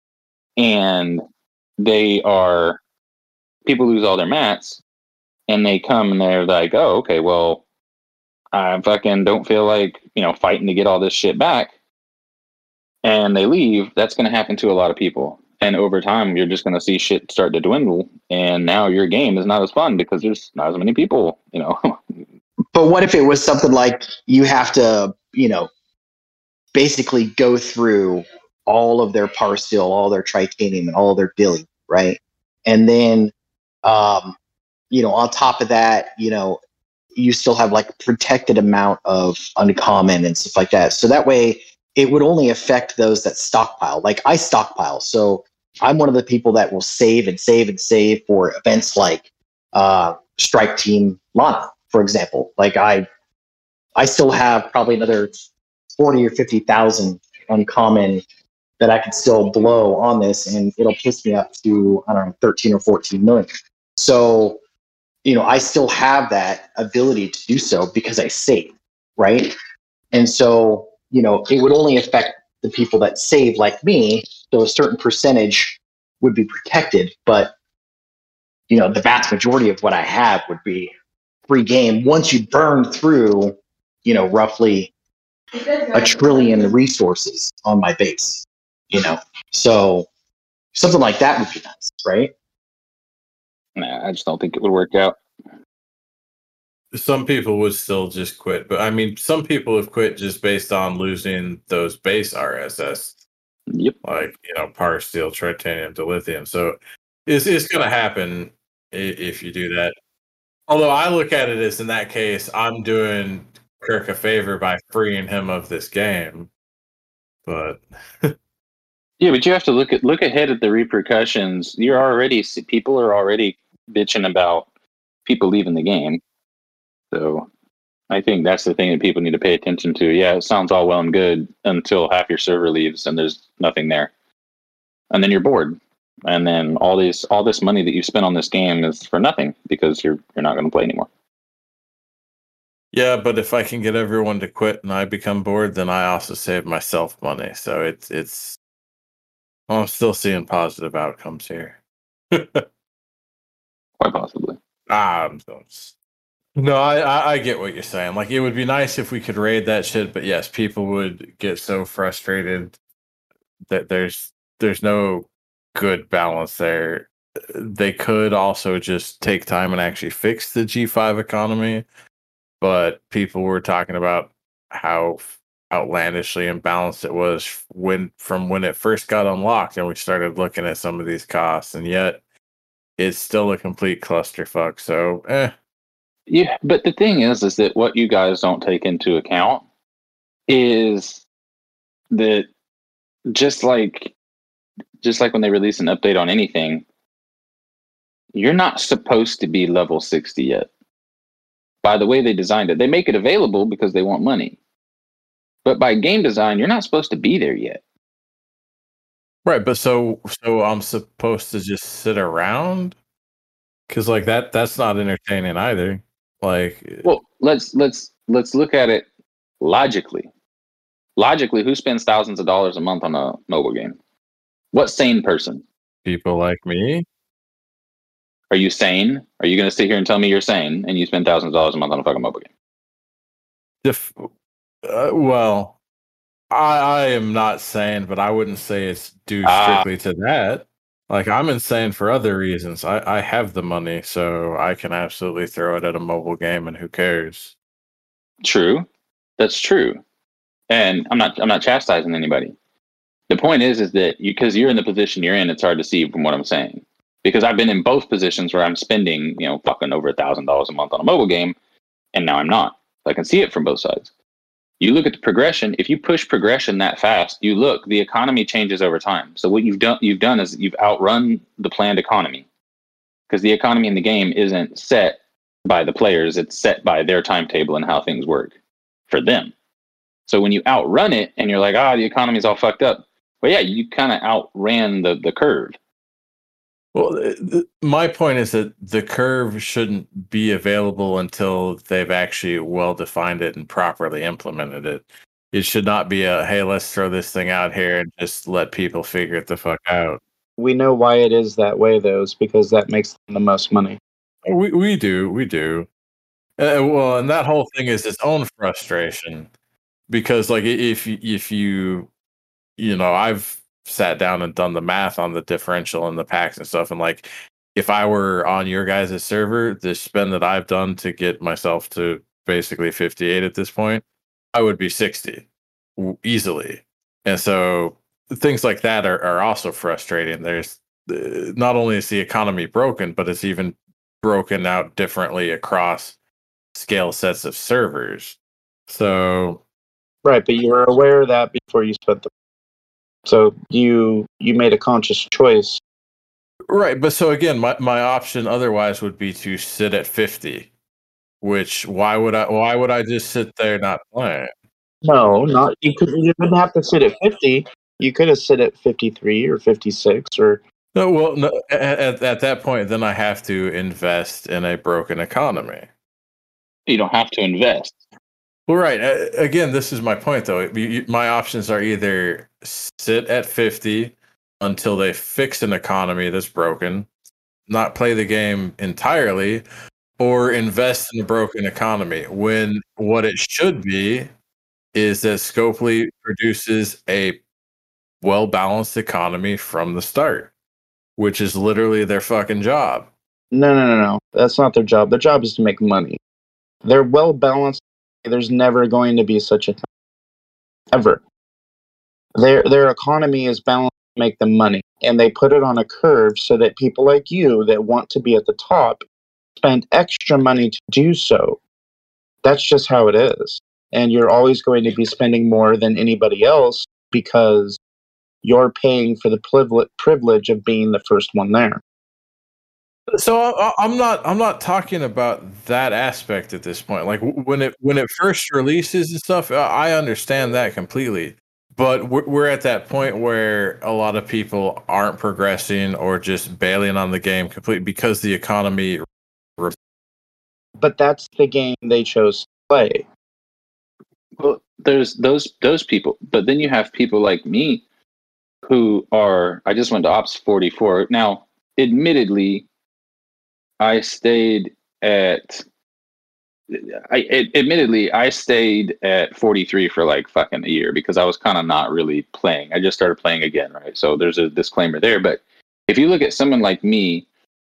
and they are, people lose all their mats, and they come and they're like, oh, okay, well, I fucking don't feel like, you know, fighting to get all this shit back. And they leave. That's going to happen to a lot of people. And over time, you're just going to see shit start to dwindle. And now your game is not as fun because there's not as many people, you know. But what if it was something like you have to, you know, basically go through all of their parsteel, all their titanium, and all their dilly, right? And then, um, you know, on top of that, you know, you still have like a protected amount of uncommon and stuff like that. So that way it would only affect those that stockpile. Like I stockpile. So I'm one of the people that will save and save and save for events like uh, Strike Team Lana, for example. Like I, I still have probably another forty or fifty thousand uncommon that I could still blow on this, and it'll piss me up to, I don't know, thirteen or fourteen million. So, you know, I still have that ability to do so because I save, right? And so, you know, it would only affect the people that save like me. So a certain percentage would be protected, but, you know, the vast majority of what I have would be free game once you burn through, you know, roughly a trillion resources on my base, you know? So something like that would be nice, right? Nah, I just don't think it would work out. Some people would still just quit, but I mean, some people have quit just based on losing those base R S S. Yep. Like, you know, par steel, titanium, dilithium. So it's, it's going to happen if you do that. Although I look at it as, in that case, I'm doing Kirk a favor by freeing him of this game. But yeah, but you have to look at look ahead at the repercussions. You're already people are already bitching about people leaving the game. So I think that's the thing that people need to pay attention to. Yeah, it sounds all well and good until half your server leaves and there's nothing there. And then you're bored. And then all these all this money that you spent on this game is for nothing because you're you're not going to play anymore. Yeah, but if I can get everyone to quit and I become bored, then I also save myself money. So it's it's I'm still seeing positive outcomes here. Quite possibly. Ah, no, I, I I get what you're saying. Like, it would be nice if we could raid that shit, but yes, people would get so frustrated that there's there's no good balance there. They could also just take time and actually fix the G five economy, but people were talking about how outlandishly imbalanced it was when from when it first got unlocked, and we started looking at some of these costs, and yet it's still a complete clusterfuck. So, eh. Yeah, but the thing is, is that what you guys don't take into account is that just like just like when they release an update on anything, you're not supposed to be level sixty yet. By the way they designed it, they make it available because they want money. But by game design, you're not supposed to be there yet. Right, but so so I'm supposed to just sit around? Because like that that's not entertaining either. Like, well, let's let's let's look at it logically. Logically, who spends thousands of dollars a month on a mobile game? What sane person? People like me. Are you sane? Are you going to sit here and tell me you're sane and you spend thousands of dollars a month on a fucking mobile game? Def- uh, well, I, I am not sane, but I wouldn't say it's due strictly uh, to that. Like, I'm insane for other reasons. I, I have the money, so I can absolutely throw it at a mobile game, and who cares? True, that's true, and I'm not I'm not chastising anybody. The point is, is that you because you're in the position you're in, it's hard to see from what I'm saying. Because I've been in both positions where I'm spending, you know, fucking over a thousand dollars a month on a mobile game, and now I'm not. I can see it from both sides. You look at the progression. If you push progression that fast, you look, the economy changes over time. So what you've done, you've done is you've outrun the planned economy, because the economy in the game isn't set by the players; it's set by their timetable and how things work for them. So when you outrun it, and you're like, ah, oh, the economy's all fucked up. Well, yeah, you kind of outran the the curve. Well, th- my point is that the curve shouldn't be available until they've actually well defined it and properly implemented it. It should not be a, hey, let's throw this thing out here and just let people figure it the fuck out. We know why it is that way, though, is because that makes them the most money. We we do, we do. Uh, well, and that whole thing is its own frustration, because like if if you, you know, I've sat down and done the math on the differential and the packs and stuff, and like if I were on your guys' server, the spend that I've done to get myself to basically fifty-eight at this point, I would be sixty easily. And so things like that are, are also frustrating. There's uh, not only is the economy broken, but it's even broken out differently across scale sets of servers. So right, but you were aware of that before you spent the So you you made a conscious choice. Right, but so again, my, my option otherwise would be to sit at fifty. Which why would I why would I just sit there not playing? No, not you could you wouldn't have to sit at fifty. You could have sit at fifty-three or fifty-six or no. Well, no, at at that point, then I have to invest in a broken economy. You don't have to invest. Well, right. Again, this is my point, though. My options are either sit at fifty until they fix an economy that's broken, not play the game entirely, or invest in a broken economy. When what it should be is that Scopely produces a well-balanced economy from the start, which is literally their fucking job. No, no, no, no. That's not their job. Their job is to make money. They're well-balanced. There's never going to be such a thing. Ever. Their their economy is balanced to make them money. And they put it on a curve so that people like you that want to be at the top spend extra money to do so. That's just how it is. And you're always going to be spending more than anybody else because you're paying for the privilege of being the first one there. So I'm not I'm not talking about that aspect at this point. Like when it when it first releases and stuff, I understand that completely. But we're at that point where a lot of people aren't progressing or just bailing on the game completely because the economy. But that's the game they chose to play. Well, there's those those people, but then you have people like me who are, I just went to Ops forty-four. Now, admittedly, I stayed at, I it, admittedly, I stayed at forty-three for like fucking a year because I was kind of not really playing. I just started playing again, right? So there's a disclaimer there. But if you look at someone like me,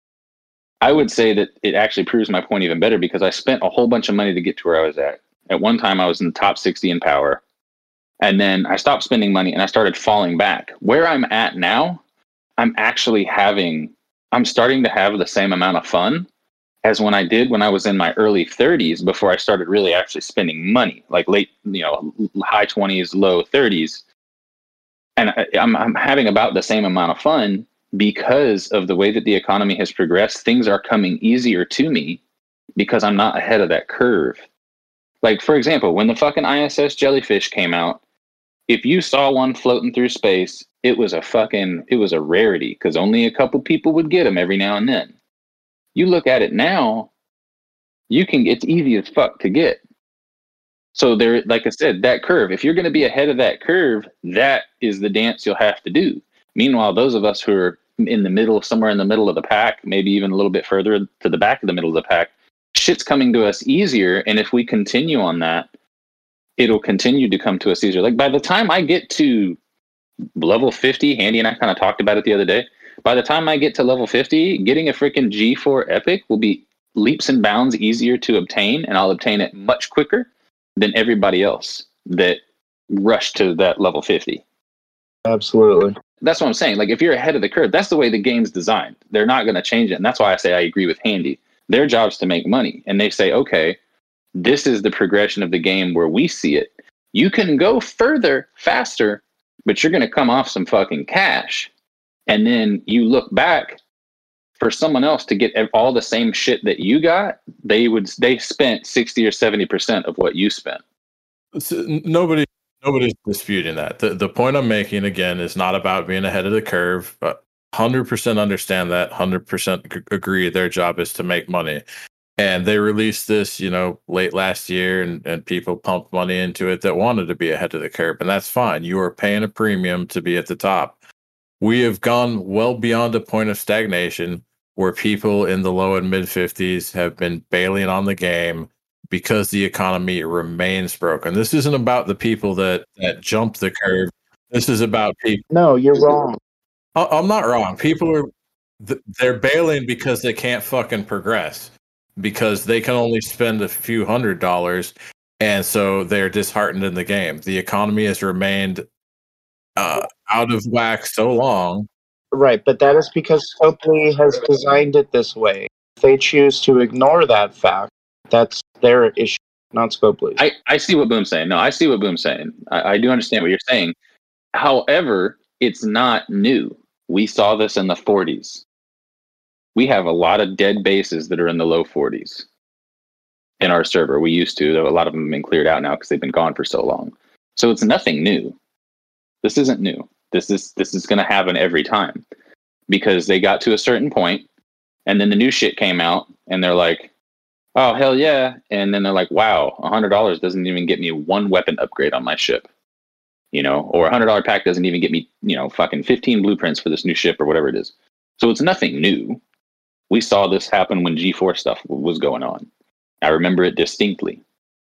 I would say that it actually proves my point even better because I spent a whole bunch of money to get to where I was at. At one time, I was in the top sixty in power. And then I stopped spending money and I started falling back. Where I'm at now, I'm actually having, I'm starting to have the same amount of fun as when I did when I was in my early thirties before I started really actually spending money, like late, you know, high twenties, low thirties. And I, I'm, I'm having about the same amount of fun because of the way that the economy has progressed. Things are coming easier to me because I'm not ahead of that curve. Like, for example, when the fucking I S S jellyfish came out, if you saw one floating through space, it was a fucking, it was a rarity because only a couple people would get them every now and then. You look at it now, you can, it's easy as fuck to get. So there, like I said, that curve, if you're going to be ahead of that curve, that is the dance you'll have to do. Meanwhile, those of us who are in the middle, somewhere in the middle of the pack, maybe even a little bit further to the back of the middle of the pack, shit's coming to us easier. And if we continue on that, it'll continue to come to us easier. Like by the time I get to level fifty, Handy and I kind of talked about it the other day. By the time I get to level fifty, getting a freaking G four Epic will be leaps and bounds easier to obtain, and I'll obtain it much quicker than everybody else that rushed to that level fifty. Absolutely. That's what I'm saying. Like if you're ahead of the curve, that's the way the game's designed. They're not going to change it. And that's why I say I agree with Handy. Their job's to make money. And they say, okay, this is the progression of the game where we see it. You can go further, faster, but you're going to come off some fucking cash. And then you look back for someone else to get all the same shit that you got. They would, they spent sixty or seventy percent of what you spent. So nobody, nobody's disputing that. The, the point I'm making again is not about being ahead of the curve, but one hundred percent understand that, one hundred percent agree their job is to make money. And they released this, you know, late last year, and, and people pumped money into it that wanted to be ahead of the curve. And that's fine. You are paying a premium to be at the top. We have gone well beyond a point of stagnation where people in the low and mid fifties have been bailing on the game because the economy remains broken. This isn't about the people that, that jumped the curve. This is about people. No, you're wrong. I, I'm not wrong. People are, they're bailing because they can't fucking progress, because they can only spend a few hundred dollars, and so they're disheartened in the game. The economy has remained uh, out of whack so long. Right, but that is because Scopely has designed it this way. If they choose to ignore that fact, that's their issue, not Scopely's. I, I see what Boom's saying. No, I see what Boom's saying. I, I do understand what you're saying. However, it's not new. We saw this in the forties. We have a lot of dead bases that are in the low forties in our server. We used to, though a lot of them have been cleared out now because they've been gone for so long. So it's nothing new. This isn't new. This is this is going to happen every time because they got to a certain point, and then the new shit came out, and they're like, "Oh hell yeah!" And then they're like, "Wow, a hundred dollars doesn't even get me one weapon upgrade on my ship, you know, or a hundred dollar pack doesn't even get me, you know, fucking fifteen blueprints for this new ship or whatever it is." So it's nothing new. We saw this happen when G four stuff was going on. I remember it distinctly,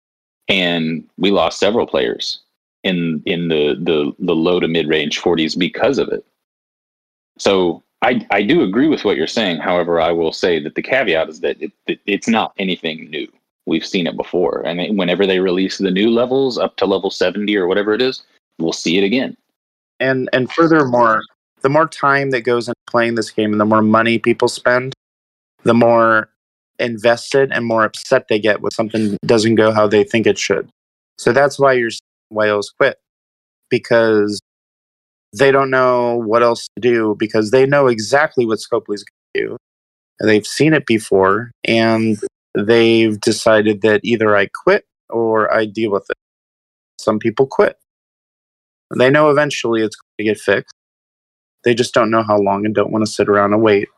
and we lost several players in in the the the low to mid range forties because of it. So I I do agree with what you're saying. However, I will say that the caveat is that it, it, it's not anything new. We've seen it before, and whenever they release the new levels up to level seventy or whatever it is, we'll see it again. And and furthermore, the more time that goes into playing this game and the more money people spend, the more invested and more upset they get when something doesn't go how they think it should. So that's why you're seeing whales quit, because they don't know what else to do, because they know exactly what Scopely's going to do. They've seen it before, and they've decided that either I quit or I deal with it. Some people quit. They know eventually it's going to get fixed. They just don't know how long and don't want to sit around and wait.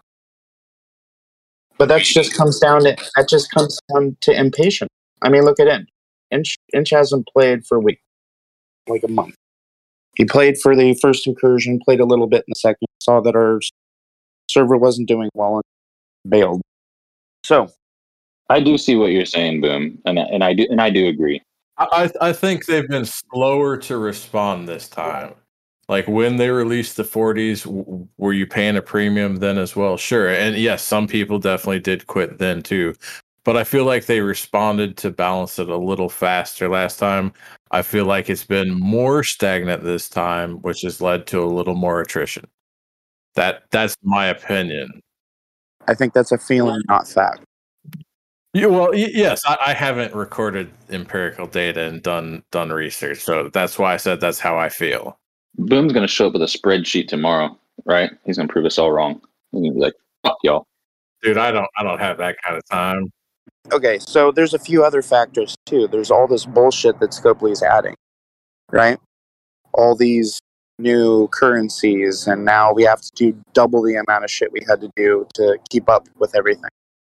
But that just comes down to that just comes down to impatience. I mean, look at Inch. Inch, Inch hasn't played for a week, like a month. He played for the first incursion, played a little bit in the second, saw that our server wasn't doing well, and bailed. So, I do see what you're saying, Boom, and and I do and I do agree. I I think they've been slower to respond this time. Like when they released the forties, w- were you paying a premium then as well? Sure, and yes, some people definitely did quit then too. But I feel like they responded to balance it a little faster last time. I feel like it's been more stagnant this time, which has led to a little more attrition. That that's my opinion. I think that's a feeling, not fact. Yeah, well, y- yes, I, I haven't recorded empirical data and done done research, so that's why I said that's how I feel. Boom's going to show up with a spreadsheet tomorrow, right? He's going to prove us all wrong. He's going to be like, "Fuck y'all." Dude, I don't I don't have that kind of time. Okay, so there's a few other factors too. There's all this bullshit that Scopely is adding, right? All these new currencies, and now we have to do double the amount of shit we had to do to keep up with everything.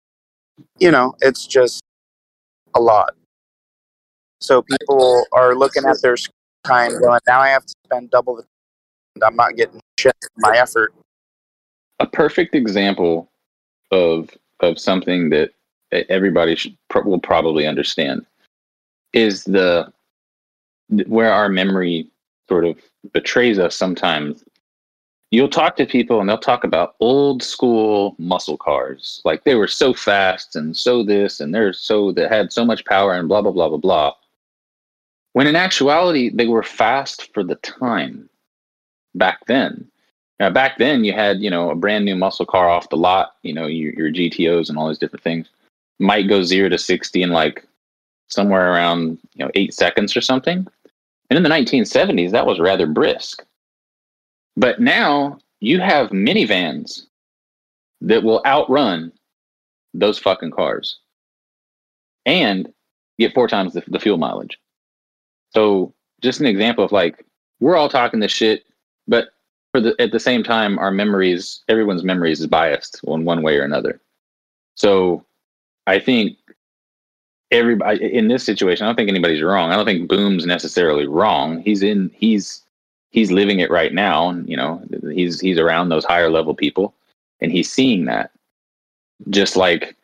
You know, it's just a lot. So people are looking at their time going, now I have to spend double the and I'm not getting shit for my effort. A perfect example of of something that everybody should will probably understand is the where our memory sort of betrays us sometimes. You'll talk to people and they'll talk about old school muscle cars, like they were so fast and so this and they're so that had so much power and blah blah blah blah blah. When in actuality they were fast for the time back then. Now, back then you had, you know, a brand new muscle car off the lot, you know, your, your G T Os and all these different things might go zero to sixty in like somewhere around, you know, eight seconds or something. And in the nineteen seventies, that was rather brisk. But now you have minivans that will outrun those fucking cars and get four times the, the fuel mileage. So just an example of like, we're all talking this shit, but for the at the same time, our memories, everyone's memories is biased in one way or another. So I think everybody in this situation, I don't think anybody's wrong. I don't think Boom's necessarily wrong. He's in, he's, he's living it right now. And, you know, he's, he's around those higher level people and he's seeing that. Just like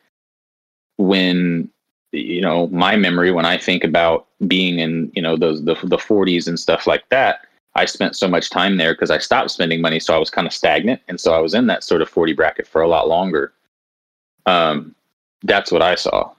when, you know, my memory, when I think about being in, you know, those, the, the forties and stuff like that, I spent so much time there because I stopped spending money. So I was kind of stagnant. And so I was in that sort of forty bracket for a lot longer. Um, that's what I saw.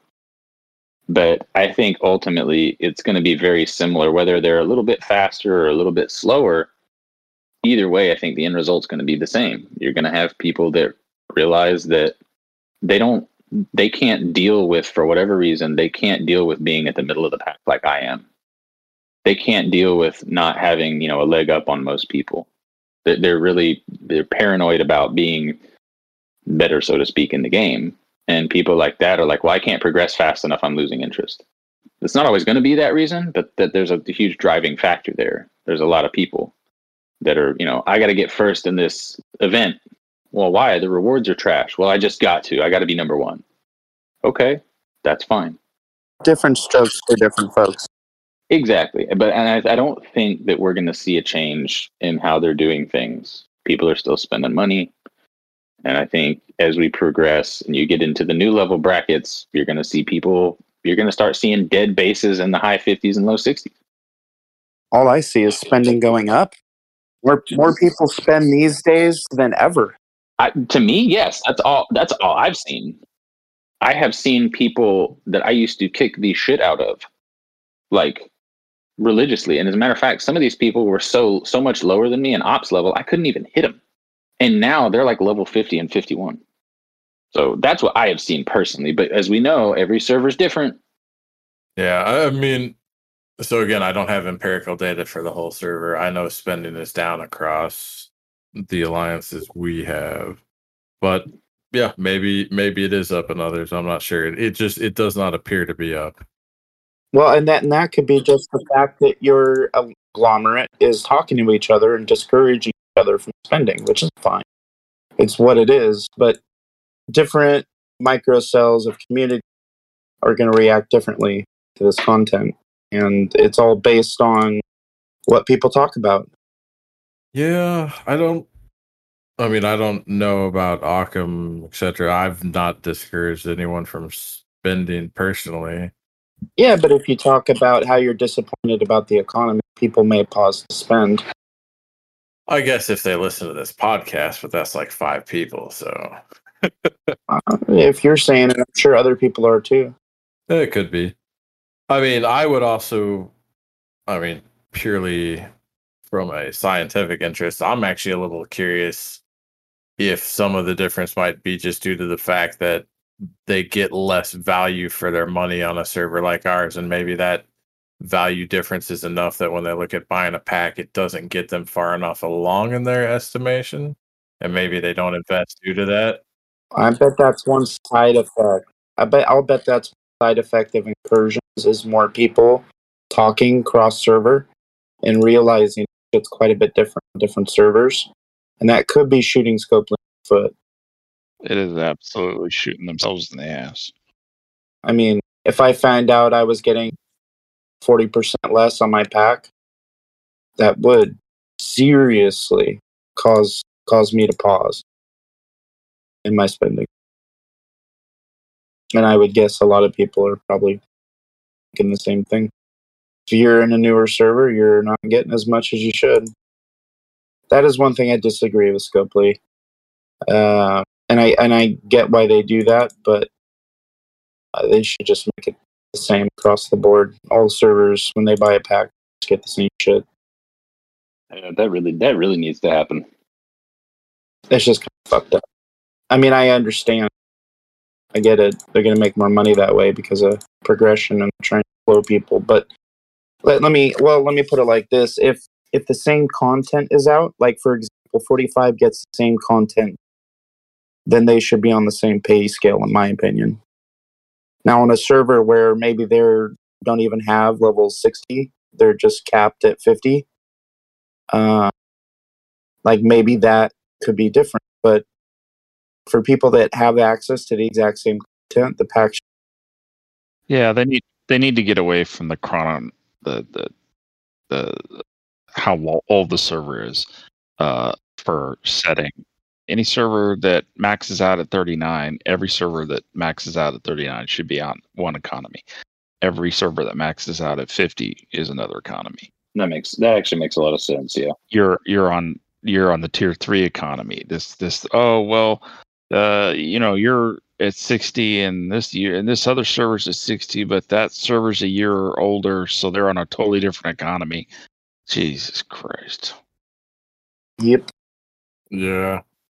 But I think ultimately it's going to be very similar, whether they're a little bit faster or a little bit slower. Either way, I think the end result's going to be the same. You're going to have people that realize that they don't, they can't deal with, for whatever reason, they can't deal with being at the middle of the pack like I am. They can't deal with not having, you know, a leg up on most people. They're, they're really, they're paranoid about being better, so to speak, in the game. And people like that are like, well, I can't progress fast enough. I'm losing interest. It's not always going to be that reason, but that there's a huge driving factor there. There's a lot of people that are, you know, I got to get first in this event. Well, why? The rewards are trash. Well, I just got to. I got to be number one. Okay, that's fine. Different strokes for different folks. Exactly. But and I, I don't think that we're going to see a change in how they're doing things. People are still spending money. And I think as we progress and you get into the new level brackets, you're going to see people, you're going to start seeing dead bases in the high fifties and low sixties. All I see is spending going up. More, more people spend these days than ever. I, to me, yes, that's all. That's all I've seen. I have seen people that I used to kick the shit out of, like religiously. And as a matter of fact, some of these people were so so much lower than me in ops level, I couldn't even hit them. And now they're like level fifty and fifty-one. So that's what I have seen personally. But as we know, every server is different. Yeah, I mean, so again, I don't have empirical data for the whole server. I know spending is down across the alliances we have. But yeah, maybe maybe it is up in others. I'm not sure. It, it just it does not appear to be up. Well, and that and that could be just the fact that your agglomerate is talking to each other and discouraging each other from spending, which is fine. It's what it is, but different microcells of community are going to react differently to this content, and it's all based on what people talk about. Yeah, I don't. I mean, I don't know about Occam, et cetera. I've not discouraged anyone from spending personally. Yeah, but if you talk about how you're disappointed about the economy, people may pause to spend. I guess if they listen to this podcast, but that's like five people, so Uh, if you're saying it, I'm sure other people are too. it could be. I mean, I would also, I mean, purely from a scientific interest, I'm actually a little curious if some of the difference might be just due to the fact that they get less value for their money on a server like ours, and maybe that value difference is enough that when they look at buying a pack, it doesn't get them far enough along in their estimation, and maybe they don't invest due to that. I bet that's one side effect. I bet I'll bet that's one side effect of incursions is more people talking cross server and realizing it's quite a bit different on different servers, and that could be shooting Scope in the foot. It is absolutely shooting themselves in the ass. I mean, if I found out I was getting forty percent less on my pack, that would seriously cause cause me to pause in my spending. And I would guess a lot of people are probably thinking the same thing. If you're in a newer server, you're not getting as much as you should. That is one thing I disagree with Scopely. Uh, and I and I get why they do that, but uh, they should just make it the same across the board. All servers, when they buy a pack, just get the same shit. Yeah, that really that really needs to happen. It's just kind of fucked up. I mean, I understand. I get it. They're going to make more money that way because of progression and trying to flow people. But let, let me well, let me put it like this: if if the same content is out, like for example, forty-five gets the same content, then they should be on the same pay scale, in my opinion. Now, on a server where maybe they don't even have level sixty, they're just capped at fifty. Uh, like maybe that could be different, but for people that have access to the exact same content, the pack. Yeah, they need they need to get away from the chrono the the the how old the server is uh, for setting. Any server that maxes out at thirty-nine, every server that maxes out at thirty-nine should be on one economy. Every server that maxes out at fifty is another economy. That makes that actually makes a lot of sense. Yeah, you're you're on you're on the tier three economy. This this oh well, uh, you know you're at sixty and this year and this other server's at sixty, but that server's a year older, so they're on a totally different economy. Jesus Christ. Yep. Yeah.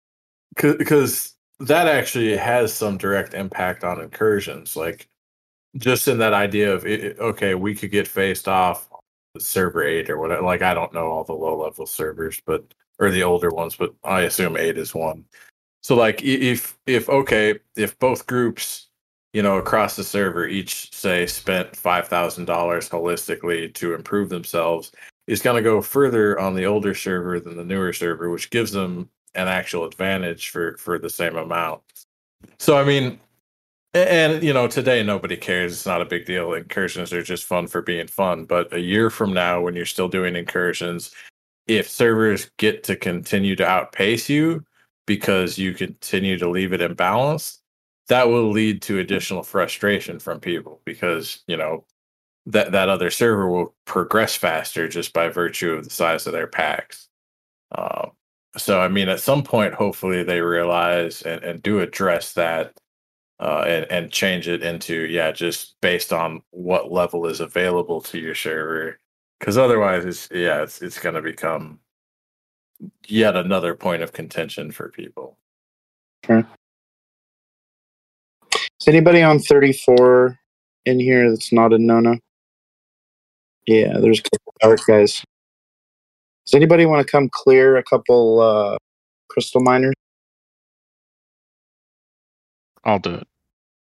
Because that actually has some direct impact on incursions. Like, just in that idea of, it, okay, we could get faced off server eight or whatever. Like, I don't know all the low level servers, but or the older ones, but I assume eight is one. So, like, if if okay, if both groups, you know, across the server each say spent five thousand dollars holistically to improve themselves, it's going to go further on the older server than the newer server, which gives them an actual advantage for for the same amount. So, I mean. And, you know, today nobody cares. It's not a big deal. Incursions are just fun for being fun. But a year from now, when you're still doing incursions, if servers get to continue to outpace you because you continue to leave it imbalanced, that will lead to additional frustration from people because, you know, that, that other server will progress faster just by virtue of the size of their packs. Um, so, I mean, at some point, hopefully they realize and, and do address that. Uh, and, and change it into, yeah, just based on what level is available to your server. Because otherwise, it's yeah, it's it's going to become yet another point of contention for people. Sure. Is anybody on thirty-four in here that's not a Nona? Yeah, there's a couple dark guys. Does anybody want to come clear a couple uh, crystal miners? I'll do it.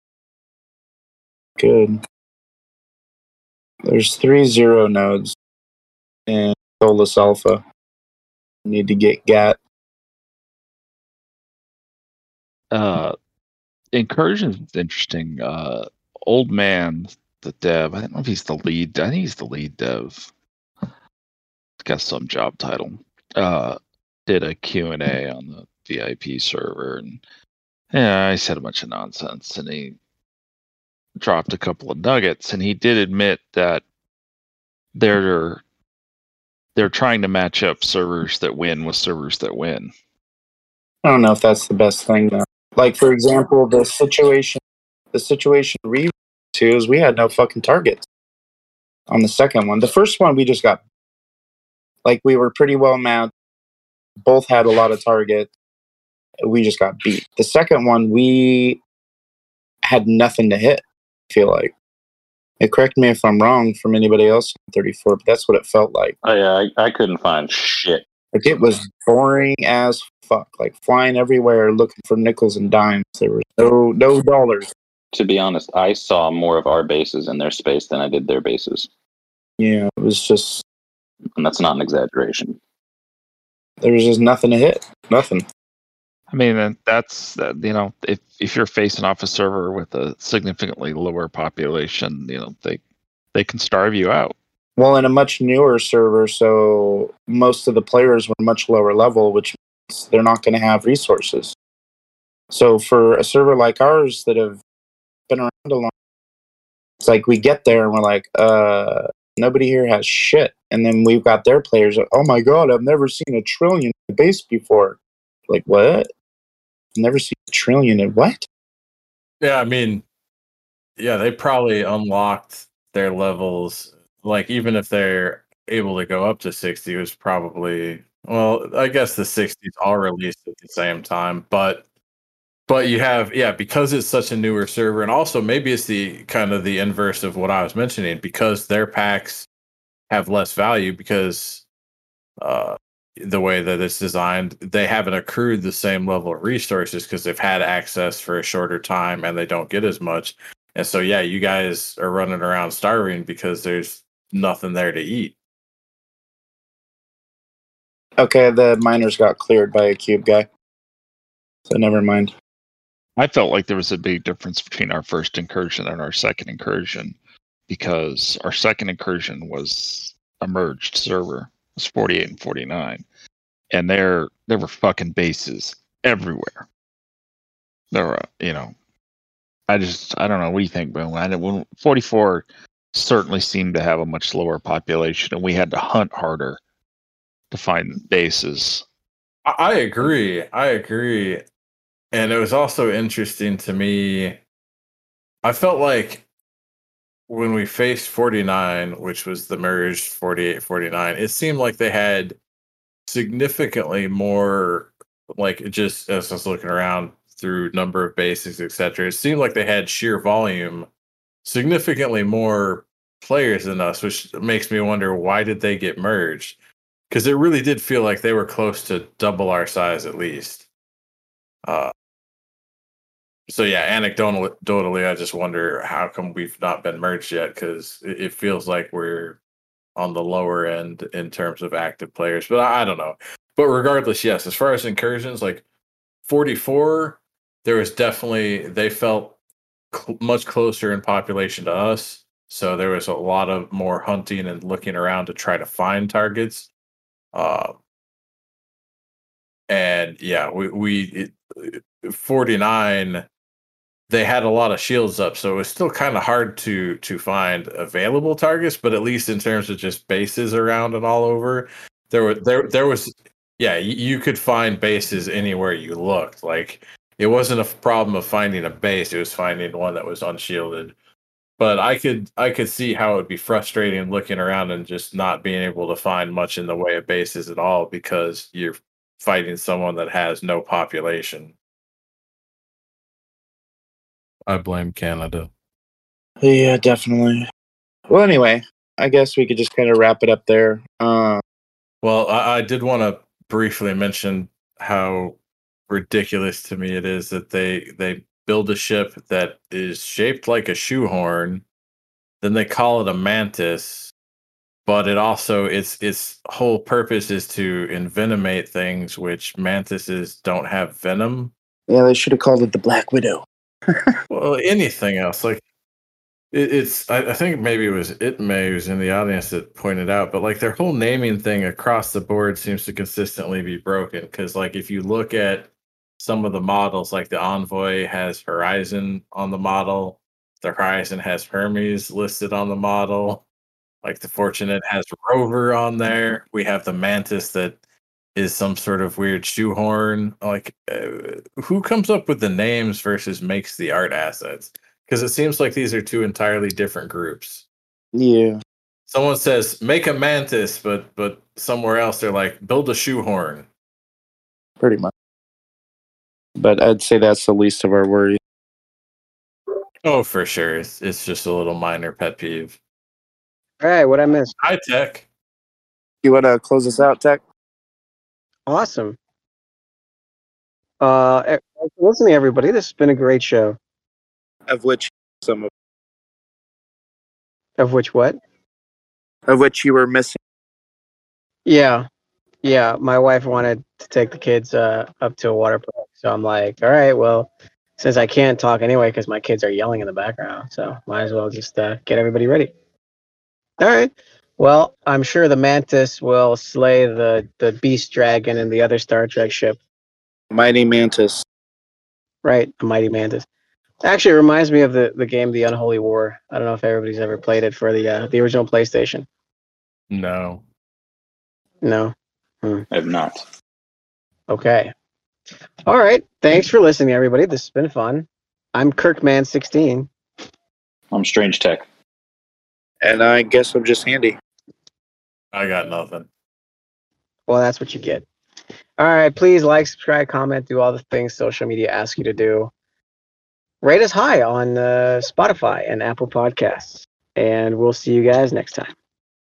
Good. There's three zero nodes in Solus Alpha. Need to get G A T. Uh, Incursion is interesting. Uh, Old Man, the dev. I don't know if he's the lead. I think he's the lead dev. He's got some job title. uh, did a Q and A on the V I P server, and yeah, I said a bunch of nonsense, and he dropped a couple of nuggets, and he did admit that they're they're trying to match up servers that win with servers that win. I don't know if that's the best thing though. Like for example, the situation the situation we to is we had no fucking targets on the second one. The first one we just got like we were pretty well matched. Both had a lot of targets. We just got beat. The second one we had nothing to hit. I feel like. It correct me if I'm wrong from anybody else on thirty-four, but that's what it felt like. Oh yeah, I, I couldn't find shit. Like it was boring as fuck. Like flying everywhere looking for nickels and dimes. There was no no dollars. To be honest, I saw more of our bases in their space than I did their bases. Yeah, it was just And that's not an exaggeration. there was just nothing to hit. Nothing. I mean, that's uh, you know, if if you're facing off a server with a significantly lower population, you know, they they can starve you out. Well, in a much newer server, so most of the players were much lower level, which means they're not going to have resources. So for a server like ours that have been around a long, it's like we get there and we're like, uh, nobody here has shit, and then we've got their players. Like, oh my god, I've never seen a trillion in base before. Like what? Never seen a trillion in what? Yeah, I mean, yeah, they probably unlocked their levels. Like, even if they're able to go up to sixty, it was probably, well, I guess the sixties are released at the same time, but but you have, yeah, because it's such a newer server, and also maybe it's the kind of the inverse of what I was mentioning, because their packs have less value because uh the way that it's designed, they haven't accrued the same level of resources because they've had access for a shorter time and they don't get as much. And so, yeah, you guys are running around starving because there's nothing there to eat. Okay, the miners got cleared by a cube guy. So never mind. I felt like there was a big difference between our first incursion and our second incursion, because our second incursion was a merged server. It was forty-eight and forty-nine. And there there were fucking bases everywhere. There were, you know, I just, I don't know. What do you think, Bill? I when forty-four certainly seemed to have a much lower population, and we had to hunt harder to find bases. I, I agree. I agree. And it was also interesting to me. I felt like when we faced forty-nine, which was the merged forty-eight forty-nine, it seemed like they had significantly more, like, just as I was looking around through number of bases, et cetera, it seemed like they had sheer volume, significantly more players than us, which makes me wonder, why did they get merged? Because it really did feel like they were close to double our size at least. Uh, so yeah, anecdotally, I just wonder how come we've not been merged yet, because it, it feels like we're on the lower end in terms of active players, but I, I don't know. But regardless, yes, as far as incursions, like forty-four, there was definitely, they felt cl- much closer in population to us. So there was a lot of more hunting and looking around to try to find targets. Uh, and yeah, we, we it, forty-nine, they had a lot of shields up, so it was still kind of hard to to find available targets. But at least in terms of just bases around and all over, there were there there was yeah, you, you could find bases anywhere you looked. Like, it wasn't a problem of finding a base; it was finding one that was unshielded. But I could I could see how it would be frustrating looking around and just not being able to find much in the way of bases at all, because you're fighting someone that has no population. I blame Canada. Yeah, definitely. Well, anyway, I guess we could just kind of wrap it up there. Uh, well, I, I did want to briefly mention how ridiculous to me it is that they they build a ship that is shaped like a shoehorn, then they call it a mantis, but it also, its its whole purpose is to envenomate things, which mantises don't have venom. Yeah, they should have called it the Black Widow. Well, anything else, like, It, it's I, I think maybe it was Itmay who's in the audience that pointed out, but like their whole naming thing across the board seems to consistently be broken. Because like if you look at some of the models, like the Envoy has Horizon on the model, the Horizon has Hermes listed on the model, like the Fortunate has Rover on there. We have the Mantis that is some sort of weird shoehorn. Like, uh, who comes up with the names versus makes the art assets? Because it seems like these are two entirely different groups. Yeah. Someone says make a Mantis, but but somewhere else they're like build a shoehorn. Pretty much. But I'd say that's the least of our worries. Oh, for sure. It's, it's just a little minor pet peeve. All right, what I missed? High tech. You want to close us out, Tech? Awesome. Uh, e- listening, everybody. This has been a great show. Of which some of, Of which what? of which you were missing. Yeah, yeah. My wife wanted to take the kids uh, up to a water park, so I'm like, all right, well, since I can't talk anyway because my kids are yelling in the background, so might as well just uh, get everybody ready. All right. Well, I'm sure the Mantis will slay the the Beast Dragon and the other Star Trek ship. Mighty Mantis. Right, the Mighty Mantis. Actually, it reminds me of the, the game The Unholy War. I don't know if everybody's ever played it for the uh, the original PlayStation. No. No. I have not. Okay. All right. Thanks for listening, everybody. This has been fun. I'm Kirkman sixteen. I'm Strange Tech. And I guess I'm just handy. I got nothing. Well, that's what you get. All right. Please like, subscribe, comment, do all the things social media asks you to do. Rate us high on uh, Spotify and Apple Podcasts. And we'll see you guys next time.